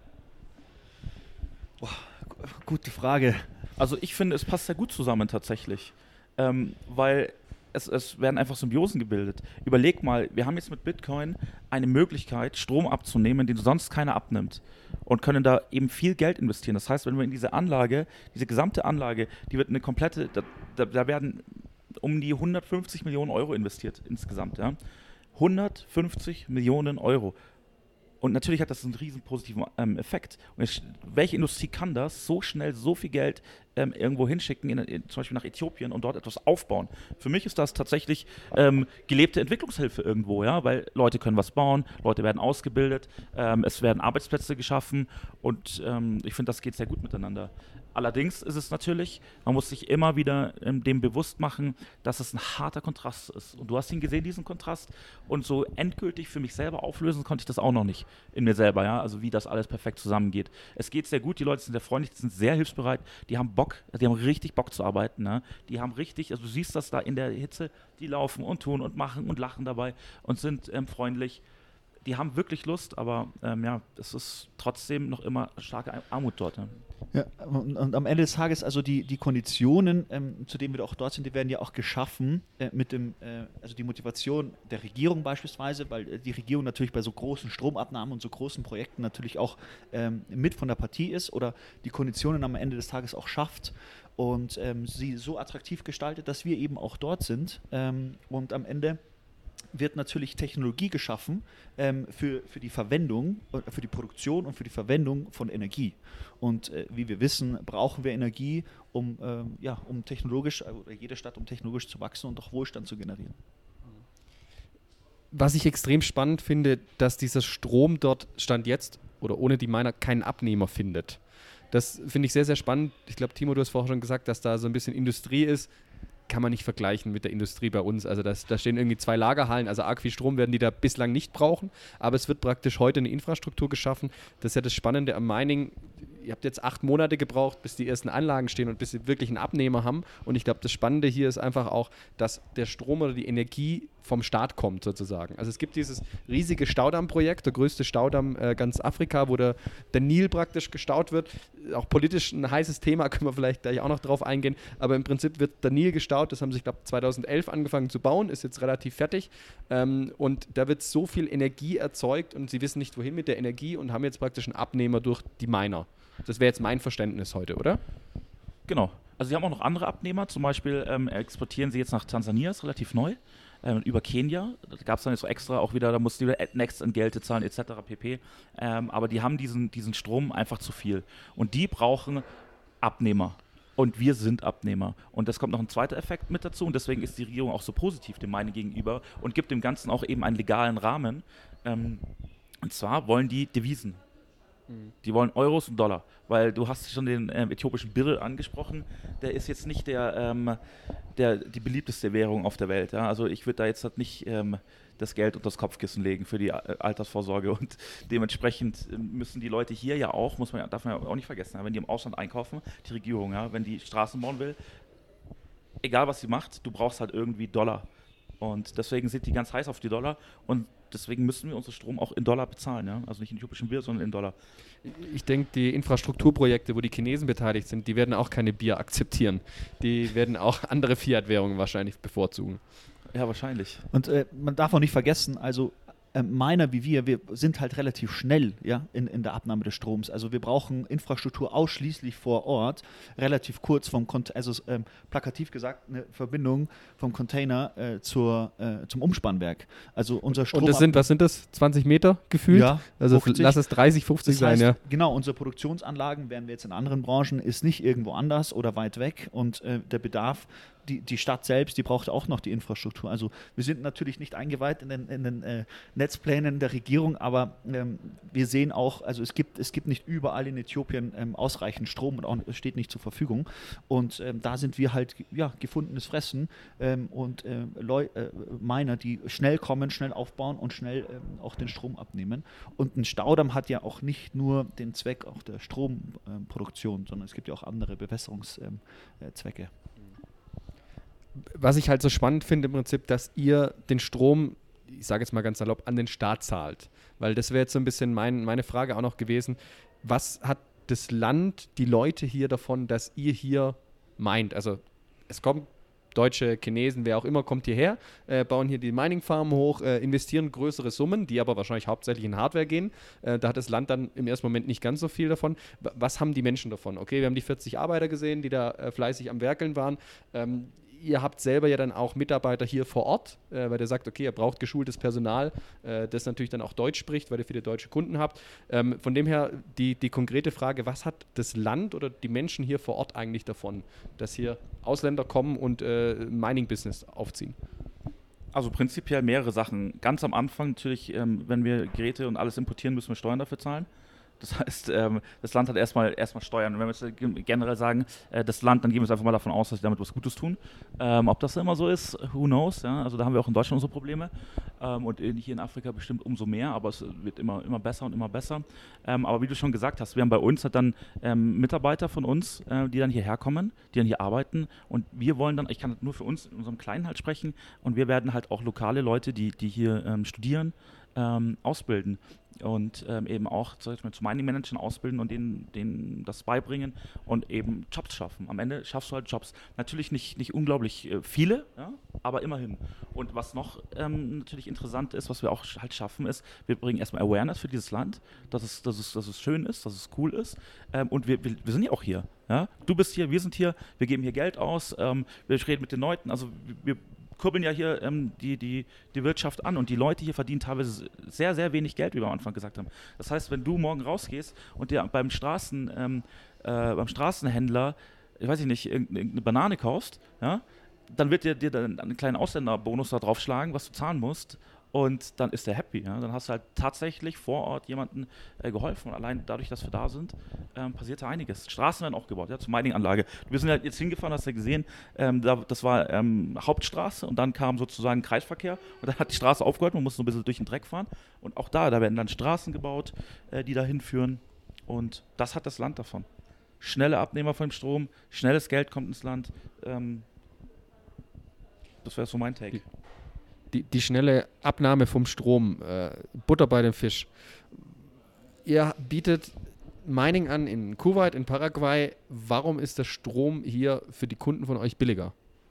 Boah, gute Frage. Also ich finde, es passt sehr gut zusammen tatsächlich, weil es werden einfach Symbiosen gebildet. Überleg mal, wir haben jetzt mit Bitcoin eine Möglichkeit, Strom abzunehmen, den sonst keiner abnimmt und können da eben viel Geld investieren. Das heißt, wenn wir in diese Anlage, diese gesamte Anlage, die wird eine komplette, da werden um die 150 Millionen Euro investiert insgesamt. Ja? 150 Millionen Euro. Und natürlich hat das einen riesen positiven Effekt. Und welche Industrie kann das so schnell so viel Geld irgendwo hinschicken, zum Beispiel nach Äthiopien und dort etwas aufbauen? Für mich ist das tatsächlich gelebte Entwicklungshilfe irgendwo, ja, weil Leute können was bauen, Leute werden ausgebildet, es werden Arbeitsplätze geschaffen und ich finde, das geht sehr gut miteinander. Allerdings ist es natürlich, man muss sich immer wieder dem bewusst machen, dass es ein harter Kontrast ist. Und du hast ihn gesehen, diesen Kontrast. Und so endgültig für mich selber auflösen konnte ich das auch noch nicht in mir selber, ja. Also wie das alles perfekt zusammengeht. Es geht sehr gut, die Leute sind sehr freundlich, die sind sehr hilfsbereit, die haben Bock, die haben richtig Bock zu arbeiten, ne? Die haben richtig, also du siehst das da in der Hitze, die laufen und tun und machen und lachen dabei und sind freundlich. Die haben wirklich Lust, aber ja, es ist trotzdem noch immer starke Armut dort. Ne? Ja, und am Ende des Tages, also die Konditionen, zu denen wir auch dort sind, die werden ja auch geschaffen mit also die Motivation der Regierung beispielsweise, weil die Regierung natürlich bei so großen Stromabnahmen und so großen Projekten natürlich auch mit von der Partie ist oder die Konditionen am Ende des Tages auch schafft und sie so attraktiv gestaltet, dass wir eben auch dort sind und am Ende wird natürlich Technologie geschaffen für die Verwendung, für die Produktion und für die Verwendung von Energie. Und wie wir wissen, brauchen wir Energie, um technologisch, oder jede Stadt, um technologisch zu wachsen und auch Wohlstand zu generieren. Was ich extrem spannend finde, dass dieser Strom dort Stand jetzt oder ohne die Miner keinen Abnehmer findet. Das finde ich sehr, sehr spannend. Ich glaube, Timo, du hast vorher schon gesagt, dass da so ein bisschen Industrie ist. Kann man nicht vergleichen mit der Industrie bei uns. Also da stehen irgendwie 2 Lagerhallen, also arg viel Strom werden die da bislang nicht brauchen, aber es wird praktisch heute eine Infrastruktur geschaffen. Das ist ja das Spannende am Mining. Ihr habt jetzt 8 Monate gebraucht, bis die ersten Anlagen stehen und bis sie wirklich einen Abnehmer haben. Und ich glaube, das Spannende hier ist einfach auch, dass der Strom oder die Energie vom Staat kommt sozusagen. Also es gibt dieses riesige Staudammprojekt, der größte Staudamm ganz Afrika, wo der Nil praktisch gestaut wird. Auch politisch ein heißes Thema, können wir vielleicht gleich auch noch drauf eingehen. Aber im Prinzip wird der Nil gestaut. Das haben sie, ich glaube, 2011 angefangen zu bauen, ist jetzt relativ fertig. Und da wird so viel Energie erzeugt und sie wissen nicht, wohin mit der Energie und haben jetzt praktisch einen Abnehmer durch die Miner. Das wäre jetzt mein Verständnis heute, oder? Genau. Also sie haben auch noch andere Abnehmer, zum Beispiel exportieren sie jetzt nach Tansania, ist relativ neu, über Kenia. Da gab es dann jetzt so extra auch wieder, da mussten die wieder Next-Entgelte zahlen etc. pp. Aber die haben diesen Strom einfach zu viel. Und die brauchen Abnehmer. Und wir sind Abnehmer. Und das kommt noch ein zweiter Effekt mit dazu. Und deswegen ist die Regierung auch so positiv dem Mining gegenüber und gibt dem Ganzen auch eben einen legalen Rahmen. Und zwar wollen die Devisen. Die wollen Euros und Dollar, weil du hast schon den äthiopischen Birr angesprochen, der ist jetzt nicht die beliebteste Währung auf der Welt. Ja? Also ich würde da jetzt halt nicht das Geld unter das Kopfkissen legen für die Altersvorsorge und dementsprechend müssen die Leute hier ja auch, darf man ja auch nicht vergessen, wenn die im Ausland einkaufen, die Regierung, ja, wenn die Straßen bauen will, egal was sie macht, du brauchst halt irgendwie Dollar. Und deswegen sind die ganz heiß auf die Dollar und deswegen müssen wir unseren Strom auch in Dollar bezahlen. Ja? Also nicht in äthiopischen Bier, sondern in Dollar. Ich denke, die Infrastrukturprojekte, wo die Chinesen beteiligt sind, die werden auch keine Bier akzeptieren. Die werden auch andere Fiat-Währungen wahrscheinlich bevorzugen. Ja, wahrscheinlich. Und man darf auch nicht vergessen, also Miner wie wir sind halt relativ schnell, ja, in der Abnahme des Stroms. Also wir brauchen Infrastruktur ausschließlich vor Ort, relativ kurz plakativ gesagt, eine Verbindung vom Container zum Umspannwerk. Also unser Strom. Und was sind das? 20 Meter gefühlt? Ja, also 50. Lass es 30, 50 das sein, heißt, ja. Genau, unsere Produktionsanlagen, wären wir jetzt in anderen Branchen, ist nicht irgendwo anders oder weit weg und der Bedarf, die Stadt selbst, die braucht auch noch die Infrastruktur. Also wir sind natürlich nicht eingeweiht in den Netzplänen der Regierung, aber wir sehen auch, also es gibt nicht überall in Äthiopien ausreichend Strom und es steht nicht zur Verfügung. Und da sind wir halt gefundenes Fressen und Miner, die schnell kommen, schnell aufbauen und schnell auch den Strom abnehmen. Und ein Staudamm hat ja auch nicht nur den Zweck auch der Stromproduktion, sondern es gibt ja auch andere Bewässerungszwecke. Was ich halt so spannend finde im Prinzip, dass ihr den Strom, ich sage jetzt mal ganz salopp, an den Staat zahlt. Weil das wäre jetzt so ein bisschen meine Frage auch noch gewesen. Was hat das Land, die Leute hier davon, dass ihr hier meint? Also es kommt Deutsche, Chinesen, wer auch immer, kommt hierher, bauen hier die Mining-Farmen hoch, investieren größere Summen, die aber wahrscheinlich hauptsächlich in Hardware gehen. Da hat das Land dann im ersten Moment nicht ganz so viel davon. Was haben die Menschen davon? Okay, wir haben die 40 Arbeiter gesehen, die da fleißig am Werkeln waren. Ihr habt selber ja dann auch Mitarbeiter hier vor Ort, weil ihr sagt, okay, ihr braucht geschultes Personal, das natürlich dann auch Deutsch spricht, weil ihr viele deutsche Kunden habt. Von dem her die konkrete Frage, was hat das Land oder die Menschen hier vor Ort eigentlich davon, dass hier Ausländer kommen und Mining-Business aufziehen? Also prinzipiell mehrere Sachen. Ganz am Anfang natürlich, wenn wir Geräte und alles importieren, müssen wir Steuern dafür zahlen. Das heißt, das Land hat erstmal Steuern. Und wenn wir jetzt generell sagen, das Land, dann gehen wir jetzt einfach mal davon aus, dass sie damit was Gutes tun. Ob das immer so ist, who knows. Ja? Also da haben wir auch in Deutschland unsere Probleme. Und hier in Afrika bestimmt umso mehr, aber es wird immer besser und immer besser. Aber wie du schon gesagt hast, wir haben bei uns halt dann Mitarbeiter von uns, die dann hierher kommen, die dann hier arbeiten. Und wir wollen dann, ich kann nur für uns in unserem Kleinen halt sprechen, und wir werden halt auch lokale Leute, die hier studieren, ausbilden. Und eben auch zu Mining-Managern ausbilden und denen das beibringen und eben Jobs schaffen. Am Ende schaffst du halt Jobs. Natürlich nicht unglaublich viele, ja, aber immerhin. Und was noch natürlich interessant ist, was wir auch halt schaffen, ist, wir bringen erstmal Awareness für dieses Land, dass es schön ist, dass es cool ist. Und wir sind ja auch hier. Ja? Du bist hier, wir sind hier, wir geben hier Geld aus, wir reden mit den Leuten, also wir kurbeln ja hier die Wirtschaft an, und die Leute hier verdienen teilweise sehr, sehr wenig Geld, wie wir am Anfang gesagt haben. Das heißt, wenn du morgen rausgehst und dir beim Straßenhändler, ich weiß nicht, irgendeine Banane kaufst, ja, dann wird dir dann einen kleinen Ausländerbonus da drauf schlagen, was du zahlen musst. Und dann ist der happy. Ja? Dann hast du halt tatsächlich vor Ort jemandem geholfen. Und allein dadurch, dass wir da sind, passiert da einiges. Straßen werden auch gebaut, ja, zur Mining-Anlage. Wir sind halt jetzt hingefahren, hast du ja gesehen, das war Hauptstraße, und dann kam sozusagen Kreisverkehr, und dann hat die Straße aufgehört, man musste so ein bisschen durch den Dreck fahren. Und auch da werden dann Straßen gebaut, die da hinführen. Und das hat das Land davon. Schnelle Abnehmer von dem Strom, schnelles Geld kommt ins Land. Das wäre so mein Take. Die schnelle Abnahme vom Strom, Butter bei dem Fisch. Ihr bietet Mining an in Kuwait, in Paraguay. Warum ist der Strom hier für die Kunden von euch billiger?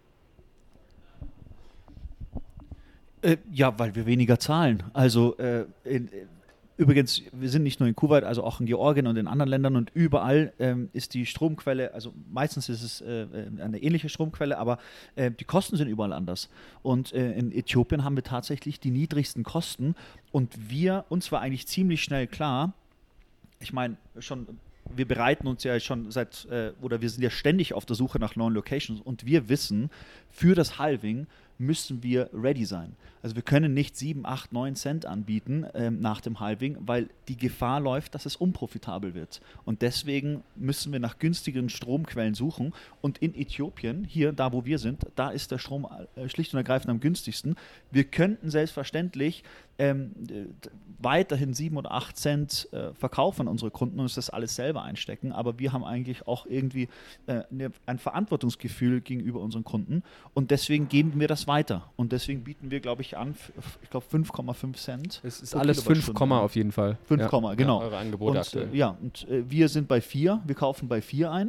Ja, weil wir weniger zahlen. Also übrigens, wir sind nicht nur in Kuwait, also auch in Georgien und in anderen Ländern, und überall ist die Stromquelle, also meistens ist es eine ähnliche Stromquelle, aber die Kosten sind überall anders. Und in Äthiopien haben wir tatsächlich die niedrigsten Kosten, und uns war eigentlich ziemlich schnell klar, ich meine, wir bereiten uns ja schon oder wir sind ja ständig auf der Suche nach neuen Locations, und wir wissen, für das Halving müssen wir ready sein. Also wir können nicht 7, 8, 9 Cent anbieten nach dem Halving, weil die Gefahr läuft, dass es unprofitabel wird. Und deswegen müssen wir nach günstigeren Stromquellen suchen. Und in Äthiopien, hier, da wo wir sind, da ist der Strom schlicht und ergreifend am günstigsten. Wir könnten selbstverständlich weiterhin 7 oder 8 Cent verkaufen an unsere Kunden und uns das alles selber einstecken. Aber wir haben eigentlich auch irgendwie ein Verantwortungsgefühl gegenüber unseren Kunden. Und deswegen geben wir das weiter. Und deswegen bieten wir, glaube ich, an, ich glaube 5,5 Cent. Es ist alles 5, auf jeden Fall. 5, ja, genau. Ja, eure Angebote und, aktuell. Und wir sind bei 4, wir kaufen bei 4 ein,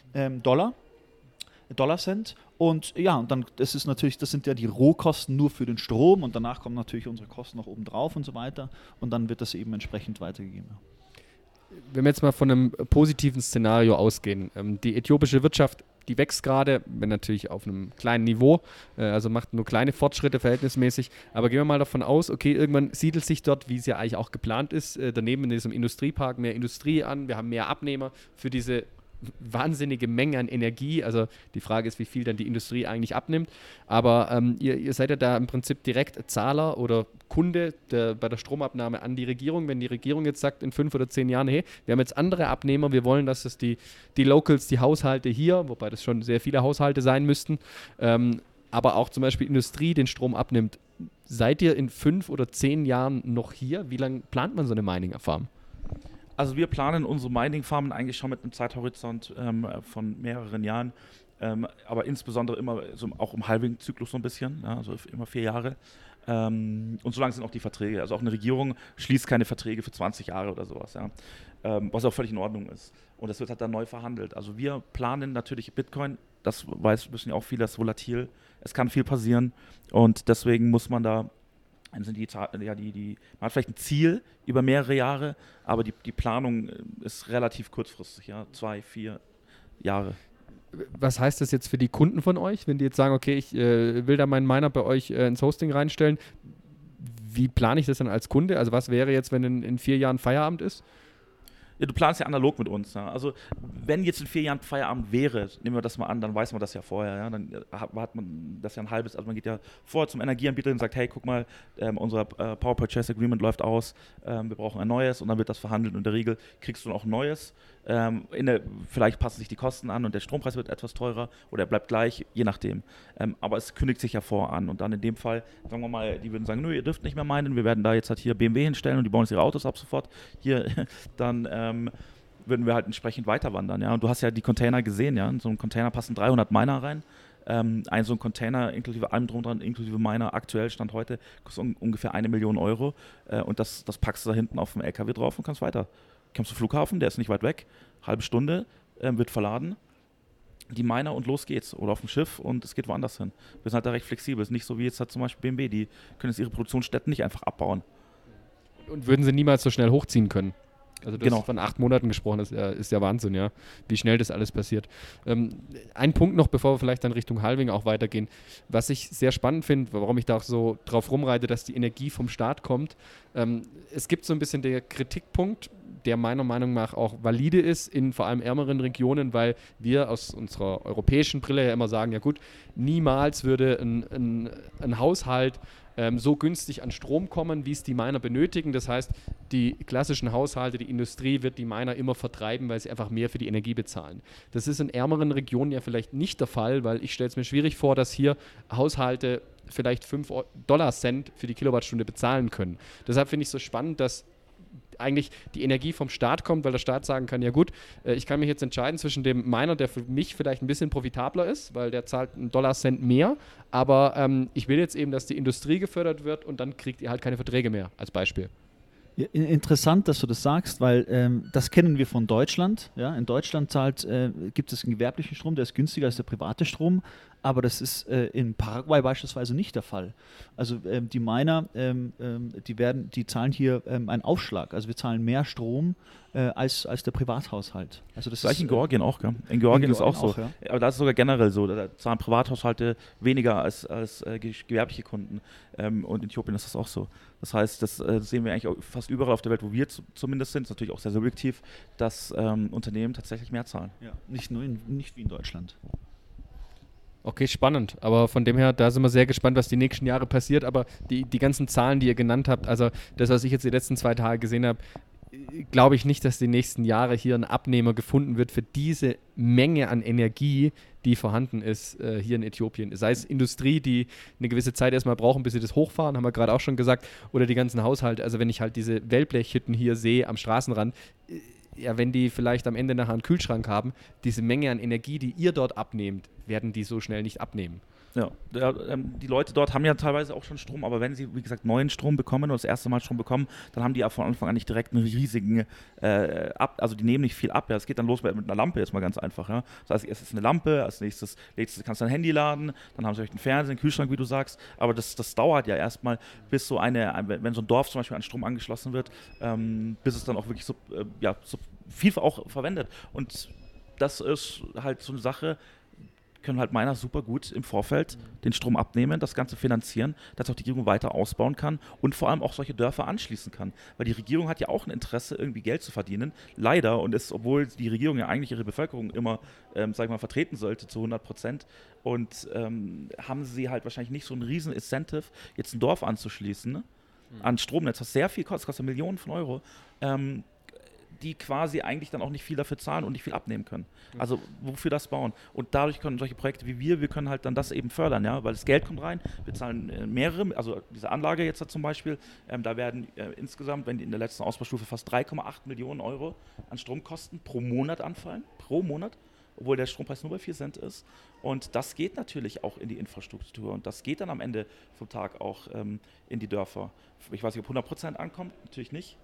Dollarcent. Und ja, und dann, das sind ja die Rohkosten nur für den Strom, und danach kommen natürlich unsere Kosten noch oben drauf und so weiter. Und dann wird das eben entsprechend weitergegeben. Wenn wir jetzt mal von einem positiven Szenario ausgehen, die äthiopische Wirtschaft, die wächst gerade, wenn natürlich auf einem kleinen Niveau, also macht nur kleine Fortschritte verhältnismäßig, aber gehen wir mal davon aus, okay, irgendwann siedelt sich dort, wie es ja eigentlich auch geplant ist, daneben in diesem Industriepark mehr Industrie an, wir haben mehr Abnehmer für diese wahnsinnige Menge an Energie, also die Frage ist, wie viel dann die Industrie eigentlich abnimmt, aber ihr seid ja da im Prinzip direkt Zahler oder Kunde bei der Stromabnahme an die Regierung, wenn die Regierung jetzt sagt in 5 oder 10 Jahren, hey, wir haben jetzt andere Abnehmer, wir wollen, dass es die Locals, die Haushalte hier, wobei das schon sehr viele Haushalte sein müssten, aber auch zum Beispiel Industrie den Strom abnimmt. Seid ihr in 5 oder 10 Jahren noch hier? Wie lange plant man so eine Mining-Farm? Also wir planen unsere Mining-Farmen eigentlich schon mit einem Zeithorizont von mehreren Jahren, aber insbesondere immer so auch im Halving-Zyklus so ein bisschen, ja, also immer 4 Jahre. Und so lang sind auch die Verträge. Also auch eine Regierung schließt keine Verträge für 20 Jahre oder sowas, ja, was auch völlig in Ordnung ist. Und das wird halt dann neu verhandelt. Also wir planen natürlich Bitcoin das wissen ja auch viele, das ist volatil, es kann viel passieren und deswegen muss man da, man hat vielleicht ein Ziel über mehrere Jahre, aber die Planung ist relativ kurzfristig, ja, 2, 4 Jahre. Was heißt das jetzt für die Kunden von euch, wenn die jetzt sagen, okay, ich will da meinen Miner bei euch ins Hosting reinstellen? Wie plane ich das dann als Kunde? Also was wäre jetzt, wenn in 4 Jahren Feierabend ist? Ja, du planst ja analog mit uns. Ja. Also wenn jetzt in 4 Jahren Feierabend wäre, nehmen wir das mal an, dann weiß man das ja vorher. Ja. Dann hat man das ja ein halbes, also man geht ja vorher zum Energieanbieter und sagt, hey, guck mal, unser Power Purchase Agreement läuft aus, wir brauchen ein neues und dann wird das verhandelt und in der Regel kriegst du dann auch ein neues. Vielleicht passen sich die Kosten an und der Strompreis wird etwas teurer oder er bleibt gleich, je nachdem. Aber es kündigt sich ja vor an und dann in dem Fall, sagen wir mal, die würden sagen, nö, ihr dürft nicht mehr meinen, wir werden da jetzt halt hier BMW hinstellen und die bauen jetzt ihre Autos ab sofort. Hier, dann würden wir halt entsprechend weiter wandern. Ja? Und du hast ja die Container gesehen, ja, in so einem Container passen 300 Miner rein. So ein Container inklusive allem drum dran, inklusive Miner, aktuell Stand heute, kostet ungefähr 1 Million Euro und das packst du da hinten auf dem LKW drauf und kannst weiter. Kommst zum Flughafen, der ist nicht weit weg, halbe Stunde, wird verladen, die Miner und los geht's. Oder auf dem Schiff und es geht woanders hin. Wir sind halt da recht flexibel. Es ist nicht so wie jetzt halt zum Beispiel BMW, die können jetzt ihre Produktionsstätten nicht einfach abbauen. Und würden sie niemals so schnell hochziehen können? Also du Genau. hast von 8 Monaten gesprochen, das ist ja Wahnsinn, ja, wie schnell das alles passiert. Ein Punkt noch, bevor wir vielleicht dann Richtung Halving auch weitergehen, was ich sehr spannend finde, warum ich da auch so drauf rumreite, dass die Energie vom Staat kommt. Es gibt so ein bisschen der Kritikpunkt, der meiner Meinung nach auch valide ist in vor allem ärmeren Regionen, weil wir aus unserer europäischen Brille ja immer sagen, ja gut, niemals würde ein Haushalt so günstig an Strom kommen, wie es die Miner benötigen. Das heißt, die klassischen Haushalte, die Industrie wird die Miner immer vertreiben, weil sie einfach mehr für die Energie bezahlen. Das ist in ärmeren Regionen ja vielleicht nicht der Fall, weil ich stelle es mir schwierig vor, dass hier Haushalte vielleicht 5 $Cent für die Kilowattstunde bezahlen können. Deshalb finde ich es so spannend, dass eigentlich die Energie vom Staat kommt, weil der Staat sagen kann, ja gut, ich kann mich jetzt entscheiden zwischen dem Miner, der für mich vielleicht ein bisschen profitabler ist, weil der zahlt einen $Cent mehr, aber ich will jetzt eben, dass die Industrie gefördert wird und dann kriegt ihr halt keine Verträge mehr, als Beispiel. Ja, interessant, dass du das sagst, weil das kennen wir von Deutschland. Ja? In Deutschland gibt es einen gewerblichen Strom, der ist günstiger als der private Strom, aber das ist in Paraguay beispielsweise nicht der Fall. Also die Miner, die zahlen hier einen Aufschlag. Also wir zahlen mehr Strom als der Privathaushalt. Also das Gleich ist in Georgien auch, gell? In Georgien ist auch so. Ja. Aber da ist es sogar generell so. Da zahlen Privathaushalte weniger als gewerbliche Kunden. Und in Äthiopien ist das auch so. Das heißt, das sehen wir eigentlich auch fast überall auf der Welt, wo wir zumindest sind. Das ist natürlich auch sehr subjektiv, dass Unternehmen tatsächlich mehr zahlen. Ja, nicht wie in Deutschland. Okay, spannend. Aber von dem her, da sind wir sehr gespannt, was die nächsten Jahre passiert. Aber die ganzen Zahlen, die ihr genannt habt, also das, was ich jetzt die letzten 2 Tage gesehen habe, glaube ich nicht, dass die nächsten Jahre hier ein Abnehmer gefunden wird für diese Menge an Energie, die vorhanden ist hier in Äthiopien. Sei es Industrie, die eine gewisse Zeit erstmal brauchen, bis sie das hochfahren, haben wir gerade auch schon gesagt, oder die ganzen Haushalte. Also wenn ich halt diese Wellblechhütten hier sehe am Straßenrand, ja, wenn die vielleicht am Ende nachher einen Kühlschrank haben, diese Menge an Energie, die ihr dort abnehmt, werden die so schnell nicht abnehmen. Ja, die Leute dort haben ja teilweise auch schon Strom, aber wenn sie, wie gesagt, neuen Strom bekommen oder das erste Mal Strom bekommen, dann haben die ja von Anfang an nicht direkt einen riesigen also die nehmen nicht viel ab. Ja. Es geht dann los mit einer Lampe, erstmal ganz einfach. Ja. Das heißt, es ist eine Lampe, als nächstes kannst du dein Handy laden, dann haben sie euch einen Fernseher, einen Kühlschrank, wie du sagst, aber das dauert ja erstmal, bis wenn so ein Dorf zum Beispiel an Strom angeschlossen wird, bis es dann auch wirklich so viel auch verwendet. Und das ist halt so eine Sache, können halt Miner super gut im Vorfeld den Strom abnehmen, das Ganze finanzieren, dass auch die Regierung weiter ausbauen kann und vor allem auch solche Dörfer anschließen kann. Weil die Regierung hat ja auch ein Interesse, irgendwie Geld zu verdienen. Leider, obwohl die Regierung ja eigentlich ihre Bevölkerung immer, vertreten sollte zu 100%, und haben sie halt wahrscheinlich nicht so einen riesen Incentive, jetzt ein Dorf anzuschließen an Stromnetz, was sehr viel kostet Millionen von Euro, die quasi eigentlich dann auch nicht viel dafür zahlen und nicht viel abnehmen können. Also wofür das bauen? Und dadurch können solche Projekte wie wir können halt dann das eben fördern, ja, weil das Geld kommt rein, wir zahlen mehrere, also diese Anlage jetzt zum Beispiel, da werden insgesamt, wenn die in der letzten Ausbaustufe fast 3,8 Millionen Euro an Stromkosten pro Monat anfallen, obwohl der Strompreis nur bei 4 Cent ist. Und das geht natürlich auch in die Infrastruktur und das geht dann am Ende vom Tag auch in die Dörfer. Ich weiß nicht, ob 100% ankommt, natürlich nicht.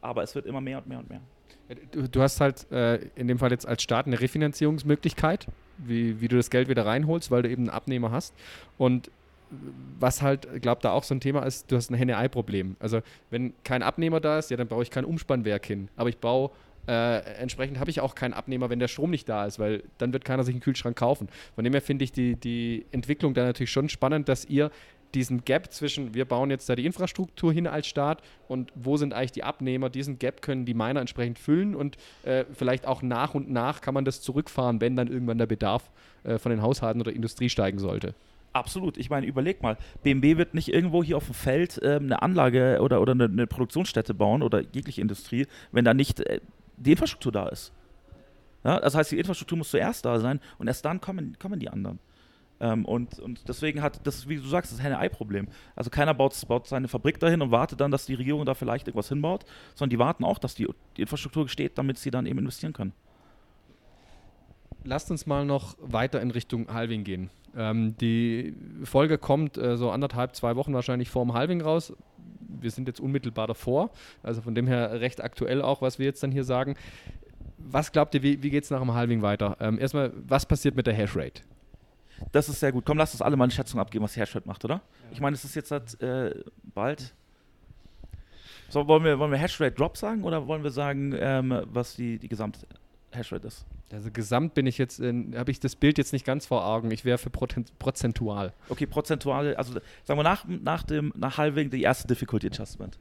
aber es wird immer mehr und mehr und mehr. Du hast halt in dem Fall jetzt als Staat eine Refinanzierungsmöglichkeit, wie du das Geld wieder reinholst, weil du eben einen Abnehmer hast. Und was halt, glaube da auch so ein Thema ist, du hast ein Henne-Ei-Problem. Also wenn kein Abnehmer da ist, ja, dann baue ich kein Umspannwerk hin. Aber ich baue, entsprechend habe ich auch keinen Abnehmer, wenn der Strom nicht da ist, weil dann wird keiner sich einen Kühlschrank kaufen. Von dem her finde ich die Entwicklung da natürlich schon spannend, dass ihr diesen Gap zwischen, wir bauen jetzt da die Infrastruktur hin als Staat und wo sind eigentlich die Abnehmer, diesen Gap können die Miner entsprechend füllen und vielleicht auch nach und nach kann man das zurückfahren, wenn dann irgendwann der Bedarf von den Haushalten oder Industrie steigen sollte. Absolut. Ich meine, überleg mal, BMW wird nicht irgendwo hier auf dem Feld eine Anlage oder eine Produktionsstätte bauen oder jegliche Industrie, wenn da nicht die Infrastruktur da ist. Ja, das heißt, die Infrastruktur muss zuerst da sein und erst dann kommen die anderen. Und deswegen hat das, wie du sagst, das Henne-Ei-Problem. Also keiner baut seine Fabrik dahin und wartet dann, dass die Regierung da vielleicht irgendwas hinbaut, sondern die warten auch, dass die Infrastruktur steht, damit sie dann eben investieren können. Lasst uns mal noch weiter in Richtung Halving gehen. Die Folge kommt so 2 Wochen wahrscheinlich vor dem Halving raus. Wir sind jetzt unmittelbar davor, also von dem her recht aktuell auch, was wir jetzt dann hier sagen. Was glaubt ihr, wie geht es nach dem Halving weiter? Erstmal, was passiert mit der Hashrate? Das ist sehr gut. Komm, lass uns alle mal eine Schätzung abgeben, was die Hashrate macht, oder? Ja. Ich meine, es ist jetzt bald. So, wollen wir Hashrate Drop sagen oder wollen wir sagen, was die Gesamt-Hashrate ist? Also gesamt bin ich jetzt, habe ich das Bild jetzt nicht ganz vor Augen. Ich wäre für prozentual. Okay, prozentual, also sagen wir nach Halving die erste Difficulty Adjustment.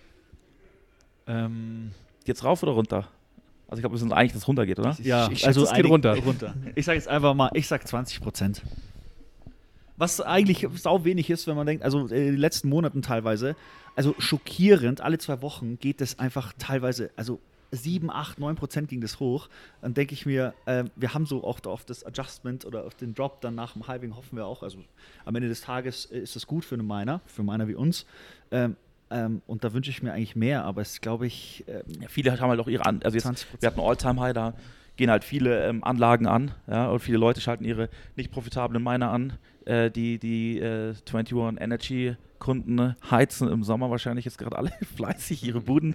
Jetzt rauf oder runter? Also ich glaube, wir sind eigentlich, dass es runtergeht, oder? Ja, ich also es geht runter. Ich sage jetzt einfach mal, ich sage 20%. Was eigentlich sau wenig ist, wenn man denkt, also in den letzten Monaten teilweise, also schockierend, alle 2 Wochen geht es einfach teilweise, also 7, 8, 9% ging das hoch. Dann denke ich mir, wir haben so auch auf das Adjustment oder auf den Drop dann nach dem Halving hoffen wir auch. Also am Ende des Tages ist das gut für einen Miner, für Miner wie uns. Und da wünsche ich mir eigentlich mehr, aber es glaube ich. Ja, viele haben halt auch ihre also jetzt, wir hatten All-Time-High, da gehen halt viele Anlagen an, ja, und viele Leute schalten ihre nicht profitablen Miner an. Die 21 Energy Kunden heizen im Sommer wahrscheinlich jetzt gerade alle fleißig ihre Buden.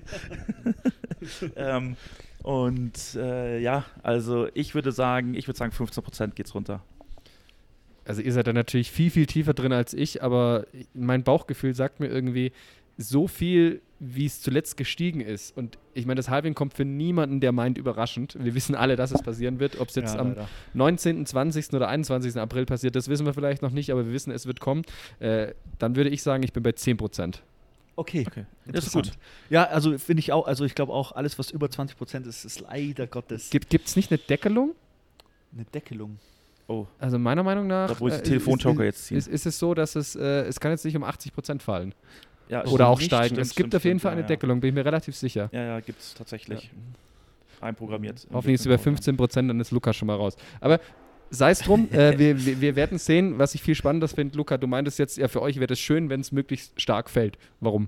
Ja, also ich würde sagen 15% geht's runter. Also ihr seid da natürlich viel, viel tiefer drin als ich, aber mein Bauchgefühl sagt mir irgendwie, so viel, wie es zuletzt gestiegen ist. Und ich meine, das Halving kommt für niemanden, der meint, überraschend. Wir wissen alle, dass es passieren wird. Ob es jetzt am 19., 20. oder 21. April passiert, das wissen wir vielleicht noch nicht, aber wir wissen, es wird kommen. Dann würde ich sagen, ich bin bei 10%. Okay. Das ist gut. Ja, also finde ich auch, also ich glaube auch, alles, was über 20% ist leider Gottes. Gibt es nicht eine Deckelung? Eine Deckelung? Oh. Also meiner Meinung nach da, wo ich die Telefonjoker jetzt ziehen. Ist es so, dass es kann jetzt nicht um 80% fallen. Ja, oder auch steigen. Es gibt auf jeden Fall eine Deckelung, bin ich mir relativ sicher. Ja, gibt es tatsächlich. Einprogrammiert. Hoffentlich ist es über 15%, dann ist Luca schon mal raus. Aber sei es drum, wir werden sehen, was ich viel spannender finde. Luca, du meintest jetzt, ja, für euch wäre es schön, wenn es möglichst stark fällt. Warum?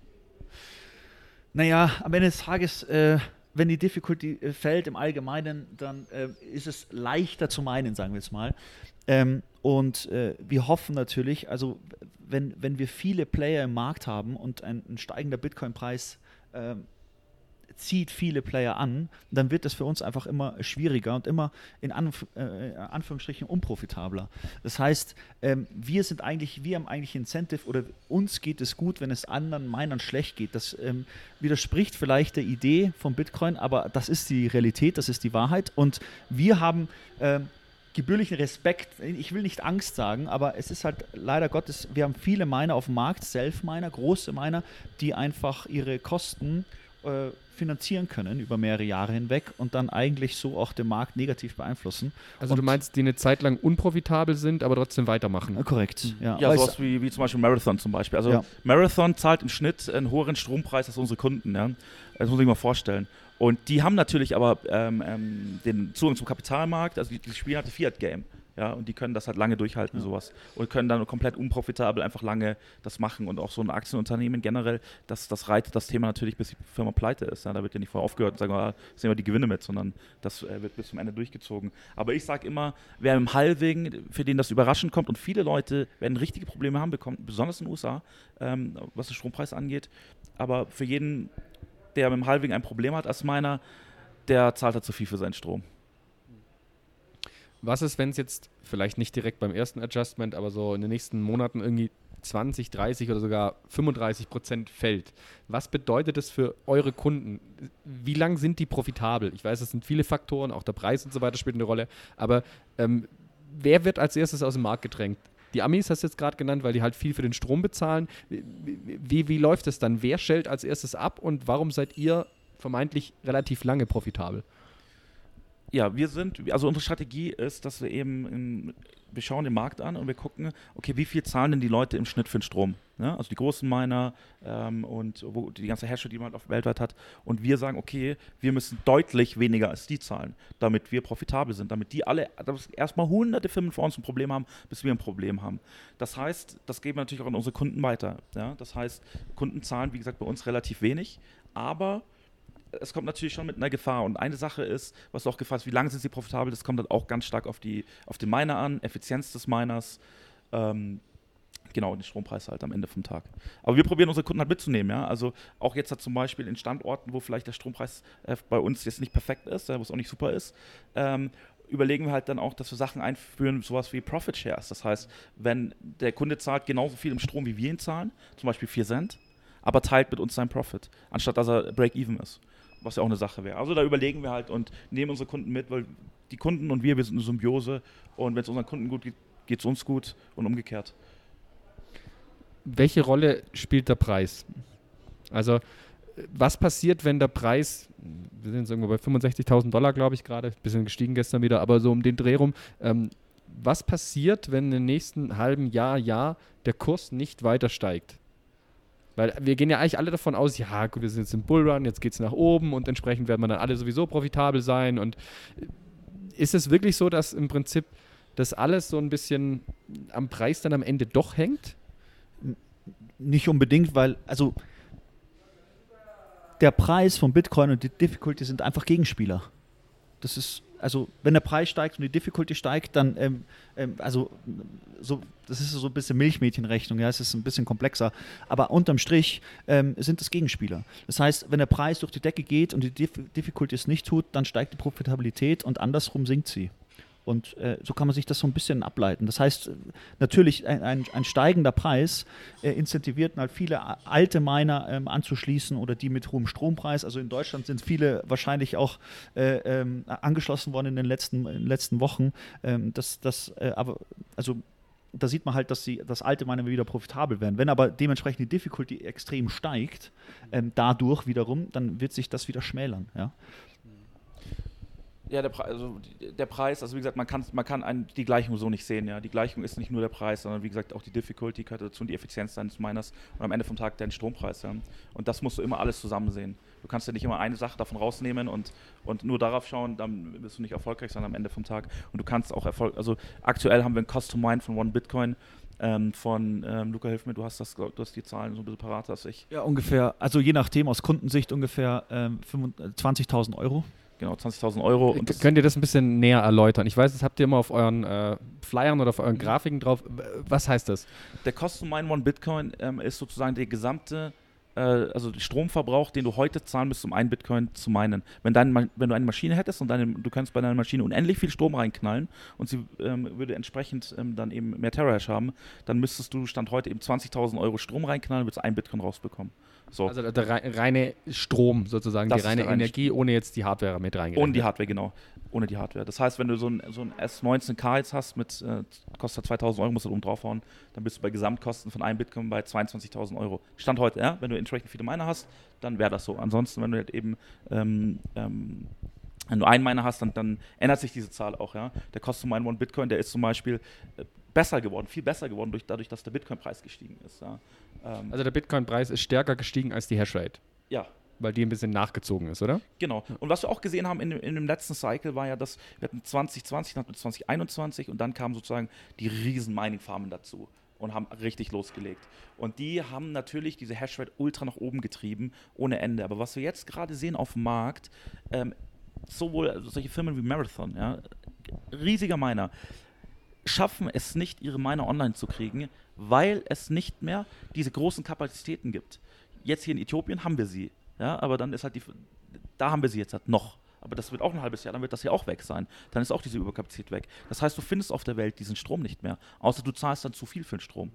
Naja, am Ende des Tages, wenn die Difficulty fällt im Allgemeinen, dann ist es leichter zu meinen, sagen wir es mal. Und wir hoffen natürlich, also wenn wir viele Player im Markt haben und ein steigender Bitcoin-Preis zieht viele Player an, dann wird das für uns einfach immer schwieriger und immer in Anführungsstrichen unprofitabler. Das heißt, wir haben eigentlich Incentive oder uns geht es gut, wenn es anderen Minern schlecht geht. Das widerspricht vielleicht der Idee von Bitcoin, aber das ist die Realität, das ist die Wahrheit und wir haben gebührlichen Respekt, ich will nicht Angst sagen, aber es ist halt leider Gottes, wir haben viele Miner auf dem Markt, Self-Miner, große Miner, die einfach ihre Kosten finanzieren können über mehrere Jahre hinweg und dann eigentlich so auch den Markt negativ beeinflussen. Also du meinst, die eine Zeit lang unprofitabel sind, aber trotzdem weitermachen? Korrekt, ja. Ja, sowas wie zum Beispiel Marathon zum Beispiel. Also Marathon zahlt im Schnitt einen höheren Strompreis als unsere Kunden, ja. Das muss man sich mal vorstellen. Und die haben natürlich aber den Zugang zum Kapitalmarkt, also die spielen halt das Fiat-Game. Ja, und die können das halt lange durchhalten, sowas. Und können dann komplett unprofitabel einfach lange das machen. Und auch so ein Aktienunternehmen generell, das reitet das Thema natürlich, bis die Firma pleite ist. Ja, da wird ja nicht vorher aufgehört und sagen, das sind wir die Gewinne mit, sondern das wird bis zum Ende durchgezogen. Aber ich sage immer, wer im Halving, für den das überraschend kommt und viele Leute werden richtige Probleme haben bekommen, besonders in den USA, was den Strompreis angeht. Aber für jeden der mit dem Halving ein Problem hat als Miner, der zahlt halt zu viel für seinen Strom. Was ist, wenn es jetzt vielleicht nicht direkt beim ersten Adjustment, aber so in den nächsten Monaten irgendwie 20, 30 oder sogar 35% fällt? Was bedeutet das für eure Kunden? Wie lang sind die profitabel? Ich weiß, es sind viele Faktoren, auch der Preis und so weiter spielt eine Rolle, aber wer wird als erstes aus dem Markt gedrängt? Die Amis hast du jetzt gerade genannt, weil die halt viel für den Strom bezahlen. Wie läuft es dann? Wer stellt als erstes ab und warum seid ihr vermeintlich relativ lange profitabel? Ja, also unsere Strategie ist, dass wir wir schauen den Markt an und wir gucken, okay, wie viel zahlen denn die Leute im Schnitt für den Strom? Ja, also die großen Miner und die ganze Hashrate, die man auf weltweit hat. Und wir sagen, okay, wir müssen deutlich weniger als die zahlen, damit wir profitabel sind, damit die alle erstmal hunderte Firmen vor uns ein Problem haben, bis wir ein Problem haben. Das heißt, das geben wir natürlich auch an unsere Kunden weiter. Ja? Das heißt, Kunden zahlen, wie gesagt, bei uns relativ wenig, aber es kommt natürlich schon mit einer Gefahr. Und eine Sache ist, was du auch gefragt hast, wie lange sind sie profitabel, das kommt dann auch ganz stark auf den Miner an, Effizienz des Miners, den Strompreis halt am Ende vom Tag. Aber wir probieren unsere Kunden halt mitzunehmen, ja. Also auch jetzt halt zum Beispiel in Standorten, wo vielleicht der Strompreis bei uns jetzt nicht perfekt ist, wo es auch nicht super ist, überlegen wir halt dann auch, dass wir Sachen einführen, sowas wie Profit Shares. Das heißt, wenn der Kunde zahlt genauso viel im Strom, wie wir ihn zahlen, zum Beispiel 4 Cent, aber teilt mit uns seinen Profit, anstatt dass er Break-Even ist. Was ja auch eine Sache wäre. Also da überlegen wir halt und nehmen unsere Kunden mit, weil die Kunden und wir sind eine Symbiose und wenn es unseren Kunden gut geht, geht es uns gut und umgekehrt. Welche Rolle spielt der Preis? Also was passiert, wenn der Preis, wir sind jetzt irgendwo bei $65.000, glaube ich gerade, ein bisschen gestiegen gestern wieder, aber so um den Dreh rum, was passiert, wenn im nächsten halben Jahr der Kurs nicht weiter steigt? Weil wir gehen ja eigentlich alle davon aus, ja gut, wir sind jetzt im Bullrun, jetzt geht es nach oben und entsprechend werden wir dann alle sowieso profitabel sein. Und ist es wirklich so, dass im Prinzip das alles so ein bisschen am Preis dann am Ende doch hängt? Nicht unbedingt, weil, also der Preis von Bitcoin und die Difficulty sind einfach Gegenspieler. Das ist, also wenn der Preis steigt und die Difficulty steigt, dann, das ist so ein bisschen Milchmädchenrechnung, ja, es ist ein bisschen komplexer, aber unterm Strich sind das Gegenspieler. Das heißt, wenn der Preis durch die Decke geht und die Difficulty es nicht tut, dann steigt die Profitabilität und andersrum sinkt sie. Und so kann man sich das so ein bisschen ableiten. Das heißt, natürlich ein steigender Preis incentiviert halt viele alte Miner anzuschließen oder die mit hohem Strompreis. Also in Deutschland sind viele wahrscheinlich auch angeschlossen worden in den letzten Wochen. Aber da sieht man halt, dass alte Miner wieder profitabel werden. Wenn aber dementsprechend die Difficulty extrem steigt, dadurch wiederum, dann wird sich das wieder schmälern. Ja? Ja, der Preis, also wie gesagt, man kann die Gleichung so nicht sehen. Ja? Die Gleichung ist nicht nur der Preis, sondern wie gesagt auch die Difficulty gehört dazu und die Effizienz deines Miners und am Ende vom Tag dein Strompreis. Ja? Und das musst du immer alles zusammen sehen. Du kannst ja nicht immer eine Sache davon rausnehmen und nur darauf schauen, dann wirst du nicht erfolgreich sein am Ende vom Tag. Und du kannst auch also aktuell haben wir ein Cost to Mine von 1 Bitcoin von Luca, hilf mir, du hast die Zahlen so ein bisschen parat als ich. Ja, ungefähr, also je nachdem aus Kundensicht ungefähr 20.000 Euro. Genau, 20.000 Euro. Und könnt ihr das ein bisschen näher erläutern? Ich weiß, das habt ihr immer auf euren Flyern oder auf euren Grafiken drauf. Was heißt das? Der Cost to Mine 1 Bitcoin ist sozusagen der gesamte also der Stromverbrauch, den du heute zahlen müsst, um 1 Bitcoin zu minen. Wenn du eine Maschine hättest und du kannst bei deiner Maschine unendlich viel Strom reinknallen und sie würde entsprechend dann eben mehr Terahash haben, dann müsstest du Stand heute eben 20.000 Euro Strom reinknallen und würdest 1 Bitcoin rausbekommen. So. Also der reine Strom sozusagen, die reine Energie, ohne jetzt die Hardware mit reingerechnet. Ohne die Hardware, genau. Ohne die Hardware. Das heißt, wenn du so ein S19K jetzt hast, kostet 2.000 Euro, musst du oben draufhauen, dann bist du bei Gesamtkosten von einem Bitcoin bei 22.000 Euro. Stand heute, ja, wenn du entsprechend viele Miner hast, dann wäre das so. Ansonsten, wenn du halt eben wenn du einen Miner hast, dann ändert sich diese Zahl auch. Ja. Der Cost to Mine 1 Bitcoin, der ist zum Beispiel besser geworden, viel besser geworden, dadurch, dass der Bitcoin-Preis gestiegen ist. Ja. Also der Bitcoin-Preis ist stärker gestiegen als die Hashrate. Ja. Weil die ein bisschen nachgezogen ist, oder? Genau. Und was wir auch gesehen haben in dem letzten Cycle war ja, dass wir hatten 2020, dann hatten wir 2021 und dann kamen sozusagen die riesen Mining-Farmen dazu und haben richtig losgelegt. Und die haben natürlich diese Hashrate ultra nach oben getrieben, ohne Ende. Aber was wir jetzt gerade sehen auf dem Markt, sowohl solche Firmen wie Marathon, ja, riesiger Miner, schaffen es nicht, ihre Miner online zu kriegen, weil es nicht mehr diese großen Kapazitäten gibt. Jetzt hier in Äthiopien haben wir sie. Ja, aber dann ist halt da haben wir sie jetzt halt noch. Aber das wird auch ein halbes Jahr, dann wird das ja auch weg sein. Dann ist auch diese Überkapazität weg. Das heißt, du findest auf der Welt diesen Strom nicht mehr. Außer du zahlst dann zu viel für den Strom.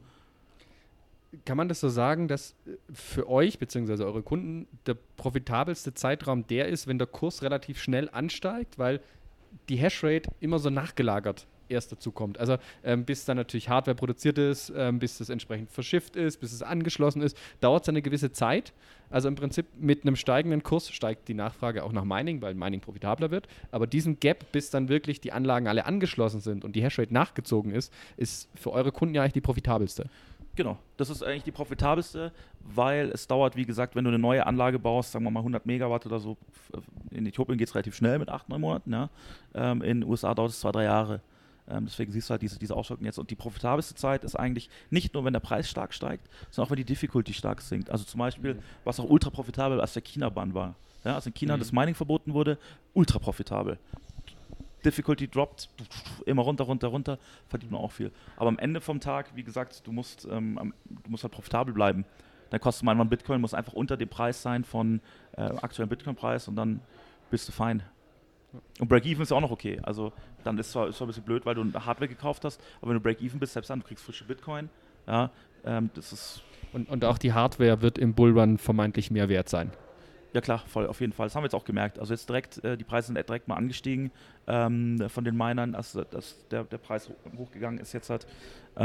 Kann man das so sagen, dass für euch bzw. eure Kunden der profitabelste Zeitraum der ist, wenn der Kurs relativ schnell ansteigt, weil die Hashrate immer so nachgelagert erst dazu kommt. Also bis dann natürlich Hardware produziert ist, bis das entsprechend verschifft ist, bis es angeschlossen ist, dauert es eine gewisse Zeit. Also im Prinzip mit einem steigenden Kurs steigt die Nachfrage auch nach Mining, weil Mining profitabler wird. Aber diesen Gap, bis dann wirklich die Anlagen alle angeschlossen sind und die Hashrate nachgezogen ist für eure Kunden ja eigentlich die profitabelste. Genau, das ist eigentlich die profitabelste, weil es dauert, wie gesagt, wenn du eine neue Anlage baust, sagen wir mal 100 Megawatt oder so, in Äthiopien geht es relativ schnell mit 8, 9 Monaten, ja. In den USA dauert es 2, 3 Jahre. Deswegen siehst du halt diese Auswirkungen jetzt. Und die profitabelste Zeit ist eigentlich nicht nur, wenn der Preis stark steigt, sondern auch, wenn die Difficulty stark sinkt. Also zum Beispiel, was auch ultra profitabel als der China-Ban war. Ja, als in China das Mining verboten wurde, ultra profitabel. Difficulty droppt, immer runter, verdient man auch viel. Aber am Ende vom Tag, wie gesagt, du musst halt profitabel bleiben. Dann kostet man Bitcoin, muss einfach unter dem Preis sein von aktuellem Bitcoin-Preis und dann bist du fein. Und Break-Even ist auch noch okay. Also dann ist zwar ein bisschen blöd, weil du Hardware gekauft hast, aber wenn du Break-Even bist, selbst dann, du kriegst frische Bitcoin. Ja, das ist... Und auch die Hardware wird im Bullrun vermeintlich mehr wert sein. Ja klar, voll, auf jeden Fall. Das haben wir jetzt auch gemerkt. Also jetzt direkt, die Preise sind direkt mal angestiegen von den Minern, als der Preis hochgegangen ist jetzt halt.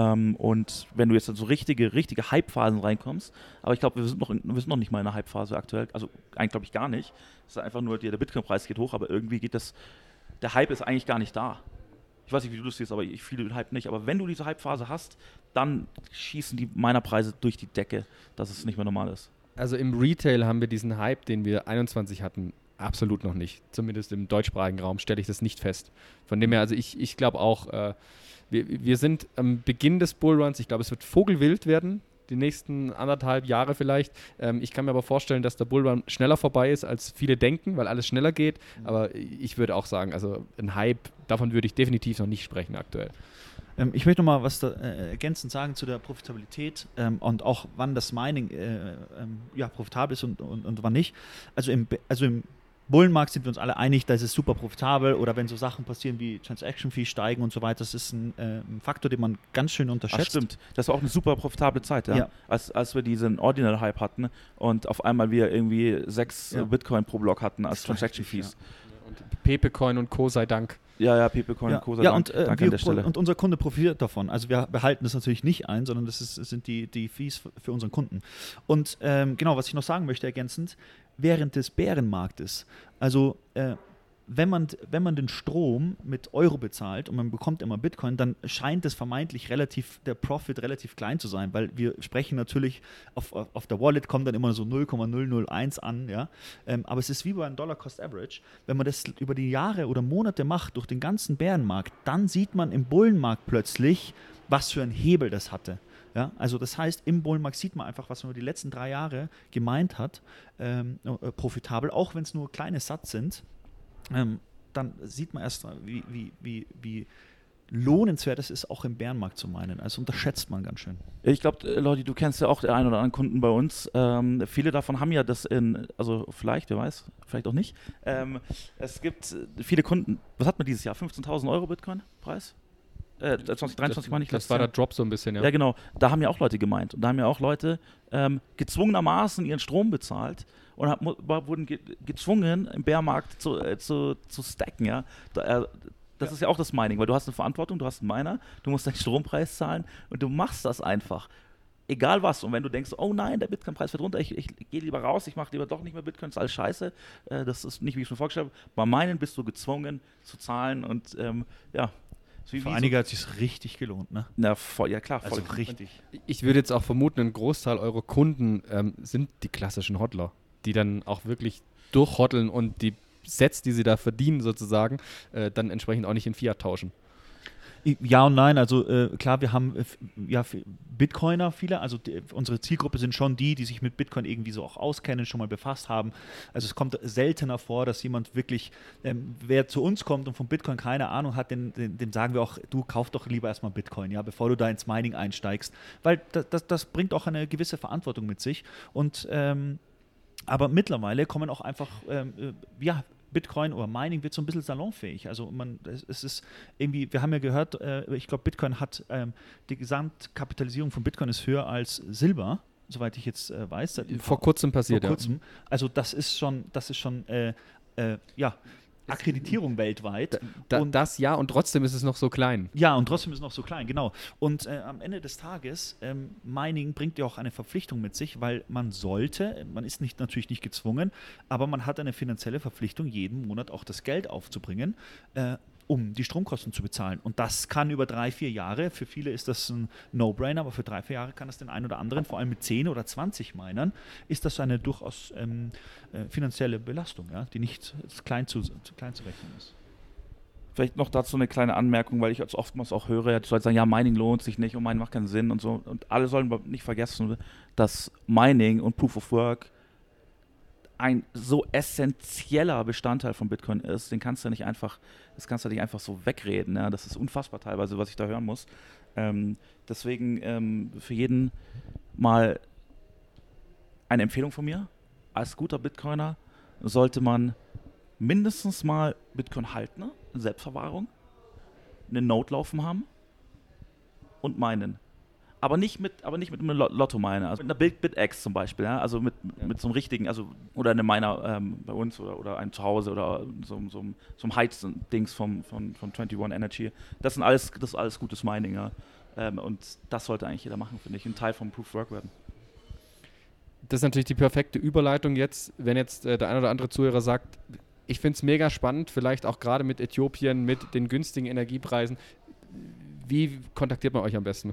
Und wenn du jetzt in so richtige Hype-Phasen reinkommst, aber ich glaube, wir sind noch nicht mal in einer Hype-Phase aktuell, also eigentlich glaube ich gar nicht. Es ist einfach nur, der Bitcoin-Preis geht hoch, aber irgendwie der Hype ist eigentlich gar nicht da. Ich weiß nicht, wie du das siehst, aber ich fühle den Hype nicht. Aber wenn du diese Hype-Phase hast, dann schießen die Miner-Preise durch die Decke, dass es nicht mehr normal ist. Also im Retail haben wir diesen Hype, den wir 21 hatten, absolut noch nicht. Zumindest im deutschsprachigen Raum stelle ich das nicht fest. Von dem her, also ich glaube auch, wir sind am Beginn des Bullruns. Ich glaube, es wird vogelwild werden, die nächsten 1,5 Jahre vielleicht. Ich kann mir aber vorstellen, dass der Bullrun schneller vorbei ist, als viele denken, weil alles schneller geht. Aber ich würde auch sagen, also ein Hype, davon würde ich definitiv noch nicht sprechen aktuell. Ich möchte noch mal was ergänzend sagen zu der Profitabilität und auch wann das Mining profitabel ist und wann nicht. Also im Bullenmarkt sind wir uns alle einig, da ist es super profitabel, oder wenn so Sachen passieren wie Transaction Fees steigen und so weiter, das ist ein Faktor, den man ganz schön unterschätzt. Ach, stimmt, das war auch eine super profitable Zeit, ja. Als wir diesen Ordinal Hype hatten und auf einmal wir irgendwie 6 Bitcoin pro Block hatten als Transaction Fees. Ja. Und Pepecoin und Co. sei Dank. Ja, Pepecoin und Co. sei Dank. Danke an der Stelle. Und unser Kunde profitiert davon. Also wir behalten das natürlich nicht ein, sondern das sind die Fees für unseren Kunden. Und genau, was ich noch sagen möchte ergänzend, während des Bärenmarktes, also wenn man den Strom mit Euro bezahlt und man bekommt immer Bitcoin, dann scheint es vermeintlich der Profit relativ klein zu sein, weil wir sprechen natürlich, auf der Wallet kommt dann immer so 0,001 an, ja? Aber es ist wie bei einem Dollar-Cost-Average. Wenn man das über die Jahre oder Monate macht, durch den ganzen Bärenmarkt, dann sieht man im Bullenmarkt plötzlich, was für einen Hebel das hatte. Ja, also das heißt, im Bullenmarkt sieht man einfach, was man über die letzten 3 Jahre gemeint hat, profitabel, auch wenn es nur kleine Satz sind. Dann sieht man erst, wie lohnenswert es ist, auch im Bärenmarkt zu meinen. Also unterschätzt man ganz schön. Ich glaube, Leute, du kennst ja auch den einen oder anderen Kunden bei uns. Viele davon haben ja das also vielleicht, wer weiß, vielleicht auch nicht. Es gibt viele Kunden, was hat man dieses Jahr? 15.000 Euro Bitcoin-Preis? 2023 meine ich. Das war der Drop so ein bisschen, ja. Ja, genau. Da haben ja auch Leute gemeint. Und da haben ja auch Leute gezwungenermaßen ihren Strom bezahlt und wurden gezwungen, im Bärmarkt zu stacken. Ja? Das ist ja auch das Mining, weil du hast eine Verantwortung, du hast einen Miner, du musst deinen Strompreis zahlen und du machst das einfach. Egal was. Und wenn du denkst, oh nein, der Bitcoin-Preis wird runter, ich gehe lieber raus, ich mache lieber doch nicht mehr Bitcoin, das ist alles scheiße. Das ist nicht, wie ich es mir vorgestellt habe. Bei Minen bist du gezwungen zu zahlen und ja. Für einige hat es sich richtig gelohnt, ne? Na, ja klar, voll. Also richtig. Ich würde jetzt auch vermuten, ein Großteil eurer Kunden sind die klassischen Hodler, die dann auch wirklich durchhoddeln und die Sets, die sie da verdienen sozusagen, dann entsprechend auch nicht in Fiat tauschen. Ja und nein, also klar, wir haben Bitcoiner viele, also unsere Zielgruppe sind schon die sich mit Bitcoin irgendwie so auch auskennen, schon mal befasst haben. Also es kommt seltener vor, dass jemand wirklich, wer zu uns kommt und von Bitcoin keine Ahnung hat, dem sagen wir auch, du kauf doch lieber erstmal Bitcoin, ja, bevor du da ins Mining einsteigst, weil das bringt auch eine gewisse Verantwortung mit sich und Aber mittlerweile kommen auch einfach, Bitcoin oder Mining wird so ein bisschen salonfähig. Also es ist irgendwie, wir haben ja gehört, ich glaube, Bitcoin hat, die Gesamtkapitalisierung von Bitcoin ist höher als Silber, soweit ich jetzt weiß. Vor kurzem passiert, vor kurzem. Also das ist schon Akkreditierung weltweit. Und trotzdem ist es noch so klein. Ja, und trotzdem ist es noch so klein, genau. Und am Ende des Tages, Mining bringt ja auch eine Verpflichtung mit sich, weil man ist natürlich nicht gezwungen, aber man hat eine finanzielle Verpflichtung, jeden Monat auch das Geld aufzubringen, um die Stromkosten zu bezahlen. Und das kann über 3-4 Jahre, für viele ist das ein No-Brainer, aber für 3-4 Jahre kann das den einen oder anderen, vor allem mit 10 oder 20 Minern, ist das eine durchaus finanzielle Belastung, ja, die nicht klein zu rechnen ist. Vielleicht noch dazu eine kleine Anmerkung, weil ich jetzt oftmals auch höre, die Leute sagen, ja, Mining lohnt sich nicht und Mining macht keinen Sinn und so. Und alle sollen nicht vergessen, dass Mining und Proof of Work ein so essentieller Bestandteil von Bitcoin ist, das kannst du nicht einfach so wegreden. Ja? Das ist unfassbar teilweise, was ich da hören muss. Deswegen für jeden mal eine Empfehlung von mir. Als guter Bitcoiner sollte man mindestens mal Bitcoin halten, eine Selbstverwahrung, eine Node laufen haben und minen. Aber nicht mit einem Lotto-Miner, also mit einer BitX zum Beispiel, ja? Also mit so einem richtigen, also oder eine Miner bei uns oder ein Zuhause oder so einem Heizdings von 21 Energy. Das ist alles gutes Mining, ja? Und das sollte eigentlich jeder machen, finde ich, ein Teil vom Proof of Work werden. Das ist natürlich die perfekte Überleitung jetzt, wenn jetzt der ein oder andere Zuhörer sagt, ich finde es mega spannend, vielleicht auch gerade mit Äthiopien, mit den günstigen Energiepreisen. Wie kontaktiert man euch am besten?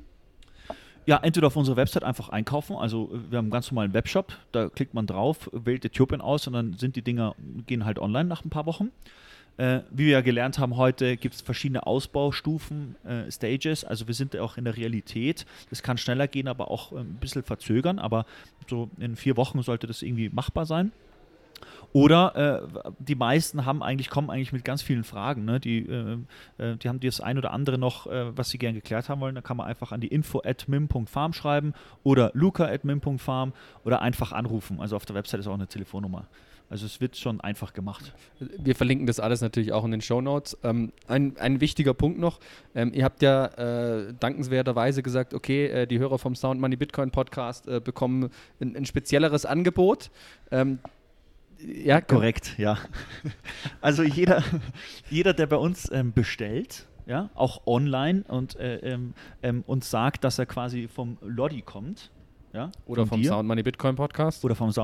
Ja, entweder auf unserer Website einfach einkaufen, also wir haben einen ganz normalen Webshop, da klickt man drauf, wählt Äthiopien aus und dann sind die Dinger, gehen halt online nach ein paar Wochen. Wie wir ja gelernt haben heute, gibt es verschiedene Ausbaustufen, Stages, also wir sind auch in der Realität, das kann schneller gehen, aber auch ein bisschen verzögern, aber so in 4 Wochen sollte das irgendwie machbar sein. Oder die meisten kommen eigentlich mit ganz vielen Fragen. Ne? Die haben das ein oder andere noch, was sie gerne geklärt haben wollen. Da kann man einfach an die info@mim.farm schreiben oder luca@mim.farm oder einfach anrufen. Also auf der Website ist auch eine Telefonnummer. Also es wird schon einfach gemacht. Wir verlinken das alles natürlich auch in den Shownotes. Ein wichtiger Punkt noch. Ihr habt ja dankenswerterweise gesagt, okay, die Hörer vom Sound Money Bitcoin Podcast bekommen ein spezielleres Angebot. Ja, korrekt, ja. Also jeder, der bei uns bestellt, ja, auch online und uns sagt, dass er quasi vom Lodi kommt, ja, oder vom Sound Money Bitcoin Podcast,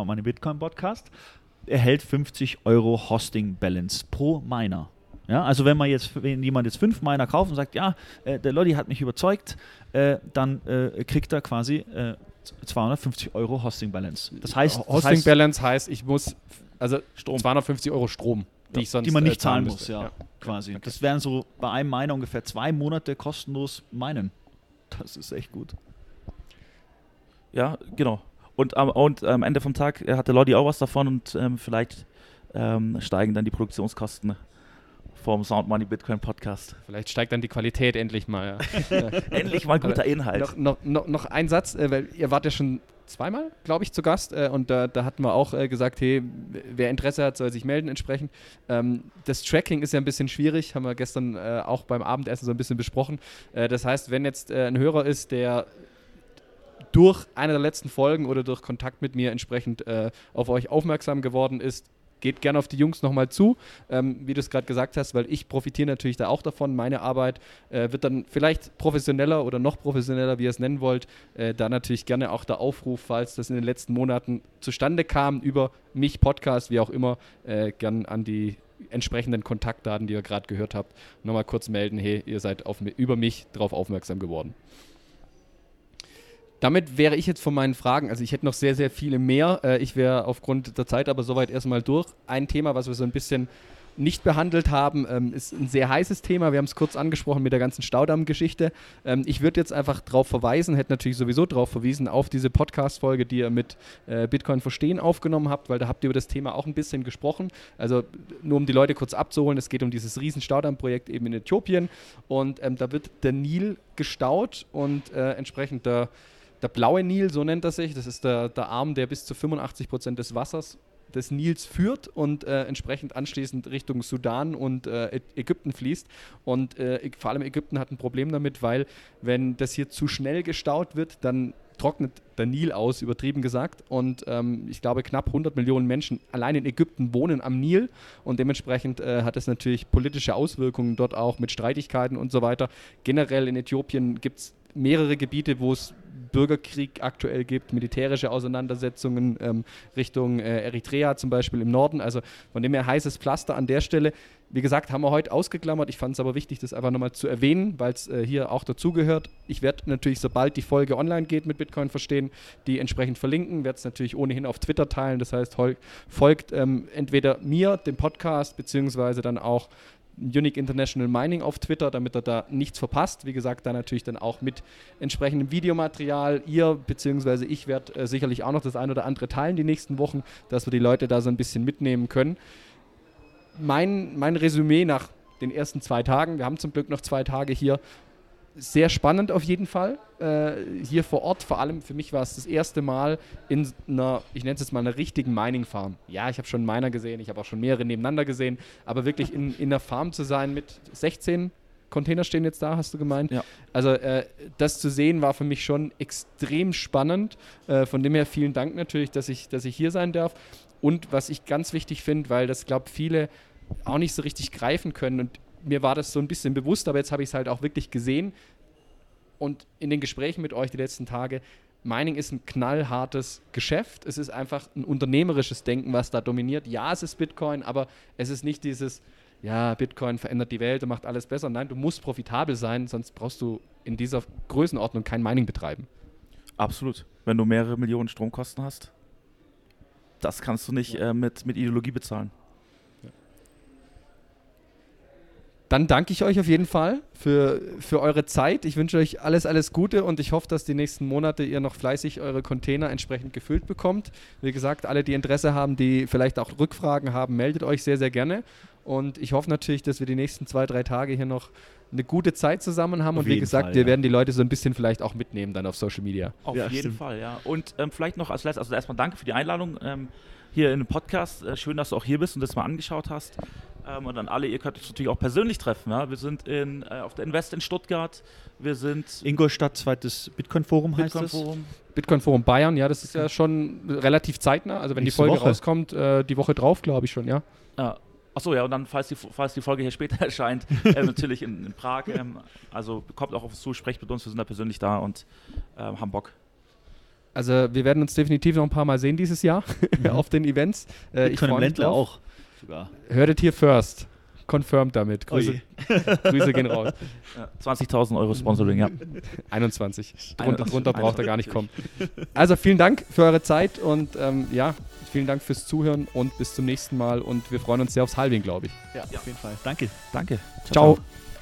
erhält 50 € Hosting Balance pro Miner. Ja, also wenn jemand jetzt 5 Miner kauft und sagt, ja, der Lodi hat mich überzeugt, dann kriegt er quasi 250 € Hosting Balance. Das heißt, Balance heißt, ich muss 250 € Strom, die man nicht zahlen muss, ja, quasi. Okay. Das wären so bei einem Miner ungefähr 2 Monate kostenlos minen. Das ist echt gut. Ja, genau. Und am Ende vom Tag hat der Lodi auch was davon und vielleicht steigen dann die Produktionskosten vom Sound Money Bitcoin Podcast. Vielleicht steigt dann die Qualität endlich mal. Ja. Endlich mal guter Inhalt. Noch ein Satz, weil ihr wart ja schon 2-mal, glaube ich, zu Gast und da hatten wir auch gesagt, hey, wer Interesse hat, soll sich melden entsprechend. Das Tracking ist ja ein bisschen schwierig, haben wir gestern auch beim Abendessen so ein bisschen besprochen. Das heißt, wenn jetzt ein Hörer ist, der durch eine der letzten Folgen oder durch Kontakt mit mir entsprechend auf euch aufmerksam geworden ist, geht gerne auf die Jungs nochmal zu, wie du es gerade gesagt hast, weil ich profitiere natürlich da auch davon. Meine Arbeit wird dann vielleicht professioneller oder noch professioneller, wie ihr es nennen wollt. Da natürlich gerne auch der Aufruf, falls das in den letzten Monaten zustande kam, über mich, Podcast, wie auch immer, gern an die entsprechenden Kontaktdaten, die ihr gerade gehört habt, nochmal kurz melden, hey, ihr seid über mich darauf aufmerksam geworden. Damit wäre ich jetzt von meinen Fragen, also ich hätte noch sehr, sehr viele mehr. Ich wäre aufgrund der Zeit aber soweit erstmal durch. Ein Thema, was wir so ein bisschen nicht behandelt haben, ist ein sehr heißes Thema. Wir haben es kurz angesprochen mit der ganzen Staudamm-Geschichte. Ich würde jetzt einfach darauf verweisen, hätte natürlich sowieso darauf verwiesen, auf diese Podcast-Folge, die ihr mit Bitcoin verstehen aufgenommen habt, weil da habt ihr über das Thema auch ein bisschen gesprochen. Also nur um die Leute kurz abzuholen, es geht um dieses riesen Staudamm-Projekt eben in Äthiopien und da wird der Nil gestaut und entsprechend der der blaue Nil, so nennt er sich. Das ist der Arm, der bis zu 85% des Wassers des Nils führt und entsprechend anschließend Richtung Sudan und Ägypten fließt. Und vor allem Ägypten hat ein Problem damit, weil wenn das hier zu schnell gestaut wird, dann trocknet der Nil aus, übertrieben gesagt. Und ich glaube, knapp 100 Millionen Menschen allein in Ägypten wohnen am Nil. Und dementsprechend hat es natürlich politische Auswirkungen dort auch mit Streitigkeiten und so weiter. Generell in Äthiopien gibt es mehrere Gebiete, wo es Bürgerkrieg aktuell gibt, militärische Auseinandersetzungen Richtung Eritrea zum Beispiel im Norden. Also von dem her heißes Pflaster an der Stelle. Wie gesagt, haben wir heute ausgeklammert. Ich fand es aber wichtig, das einfach nochmal zu erwähnen, weil es hier auch dazugehört. Ich werde natürlich, sobald die Folge online geht mit Bitcoin verstehen, die entsprechend verlinken. Werde es natürlich ohnehin auf Twitter teilen. Das heißt, folgt entweder mir, dem Podcast, beziehungsweise dann auch Unique International Mining auf Twitter, damit ihr da nichts verpasst. Wie gesagt, da natürlich dann auch mit entsprechendem Videomaterial. Ihr bzw. ich werde sicherlich auch noch das ein oder andere teilen die nächsten Wochen, dass wir die Leute da so ein bisschen mitnehmen können. Mein Resümee nach den ersten 2 Tagen, wir haben zum Glück noch 2 Tage hier, sehr spannend auf jeden Fall. Hier vor Ort, vor allem für mich war es das erste Mal in einer, ich nenne es jetzt mal einer richtigen Mining-Farm. Ja, ich habe schon Miner gesehen, ich habe auch schon mehrere nebeneinander gesehen, aber wirklich in einer Farm zu sein mit 16 Container stehen jetzt da, hast du gemeint? Ja. Also das zu sehen war für mich schon extrem spannend. Von dem her vielen Dank natürlich, dass ich hier sein darf. Und was ich ganz wichtig finde, weil das, glaube ich, viele auch nicht so richtig greifen können und mir war das so ein bisschen bewusst, aber jetzt habe ich es halt auch wirklich gesehen. Und in den Gesprächen mit euch die letzten Tage, Mining ist ein knallhartes Geschäft. Es ist einfach ein unternehmerisches Denken, was da dominiert. Ja, es ist Bitcoin, aber es ist nicht dieses, ja, Bitcoin verändert die Welt und macht alles besser. Nein, du musst profitabel sein, sonst brauchst du in dieser Größenordnung kein Mining betreiben. Absolut. Wenn du mehrere Millionen Stromkosten hast, das kannst du nicht mit Ideologie bezahlen. Dann danke ich euch auf jeden Fall für eure Zeit. Ich wünsche euch alles Gute und ich hoffe, dass die nächsten Monate ihr noch fleißig eure Container entsprechend gefüllt bekommt. Wie gesagt, alle, die Interesse haben, die vielleicht auch Rückfragen haben, meldet euch sehr, sehr gerne. Und ich hoffe natürlich, dass wir die nächsten 2-3 Tage hier noch eine gute Zeit zusammen haben. Und wie gesagt, wir werden die Leute so ein bisschen vielleicht auch mitnehmen dann auf Social Media. Auf jeden Fall, ja. Und vielleicht noch als letztes, also erstmal danke für die Einladung hier in dem Podcast. Schön, dass du auch hier bist und das mal angeschaut hast. Und dann alle, ihr könnt uns natürlich auch persönlich treffen. Ja? Wir sind auf der Invest in Stuttgart. Wir sind Ingolstadt, zweites Bitcoin-Forum heißt es. Bitcoin-Forum Bayern, ja, das ist ja schon relativ zeitnah. Also wenn die Folge rauskommt, die Woche drauf, glaube ich schon, ja. Achso, ja, und dann, falls die Folge hier später erscheint, natürlich in Prag. Also kommt auch auf uns zu, sprecht mit uns, wir sind da persönlich da und haben Bock. Also wir werden uns definitiv noch ein paar Mal sehen dieses Jahr auf den Events. Ich freue mich drauf. Auch sogar. Hörtet hier first. Confirmed damit. Grüße gehen raus. Ja, 20.000 Euro Sponsoring, ja. 21. Drunter braucht er gar nicht kommen. Also vielen Dank für eure Zeit und vielen Dank fürs Zuhören und bis zum nächsten Mal und wir freuen uns sehr aufs Halving, glaube ich. Ja, auf jeden Fall. Danke. Danke. Ciao. Ciao.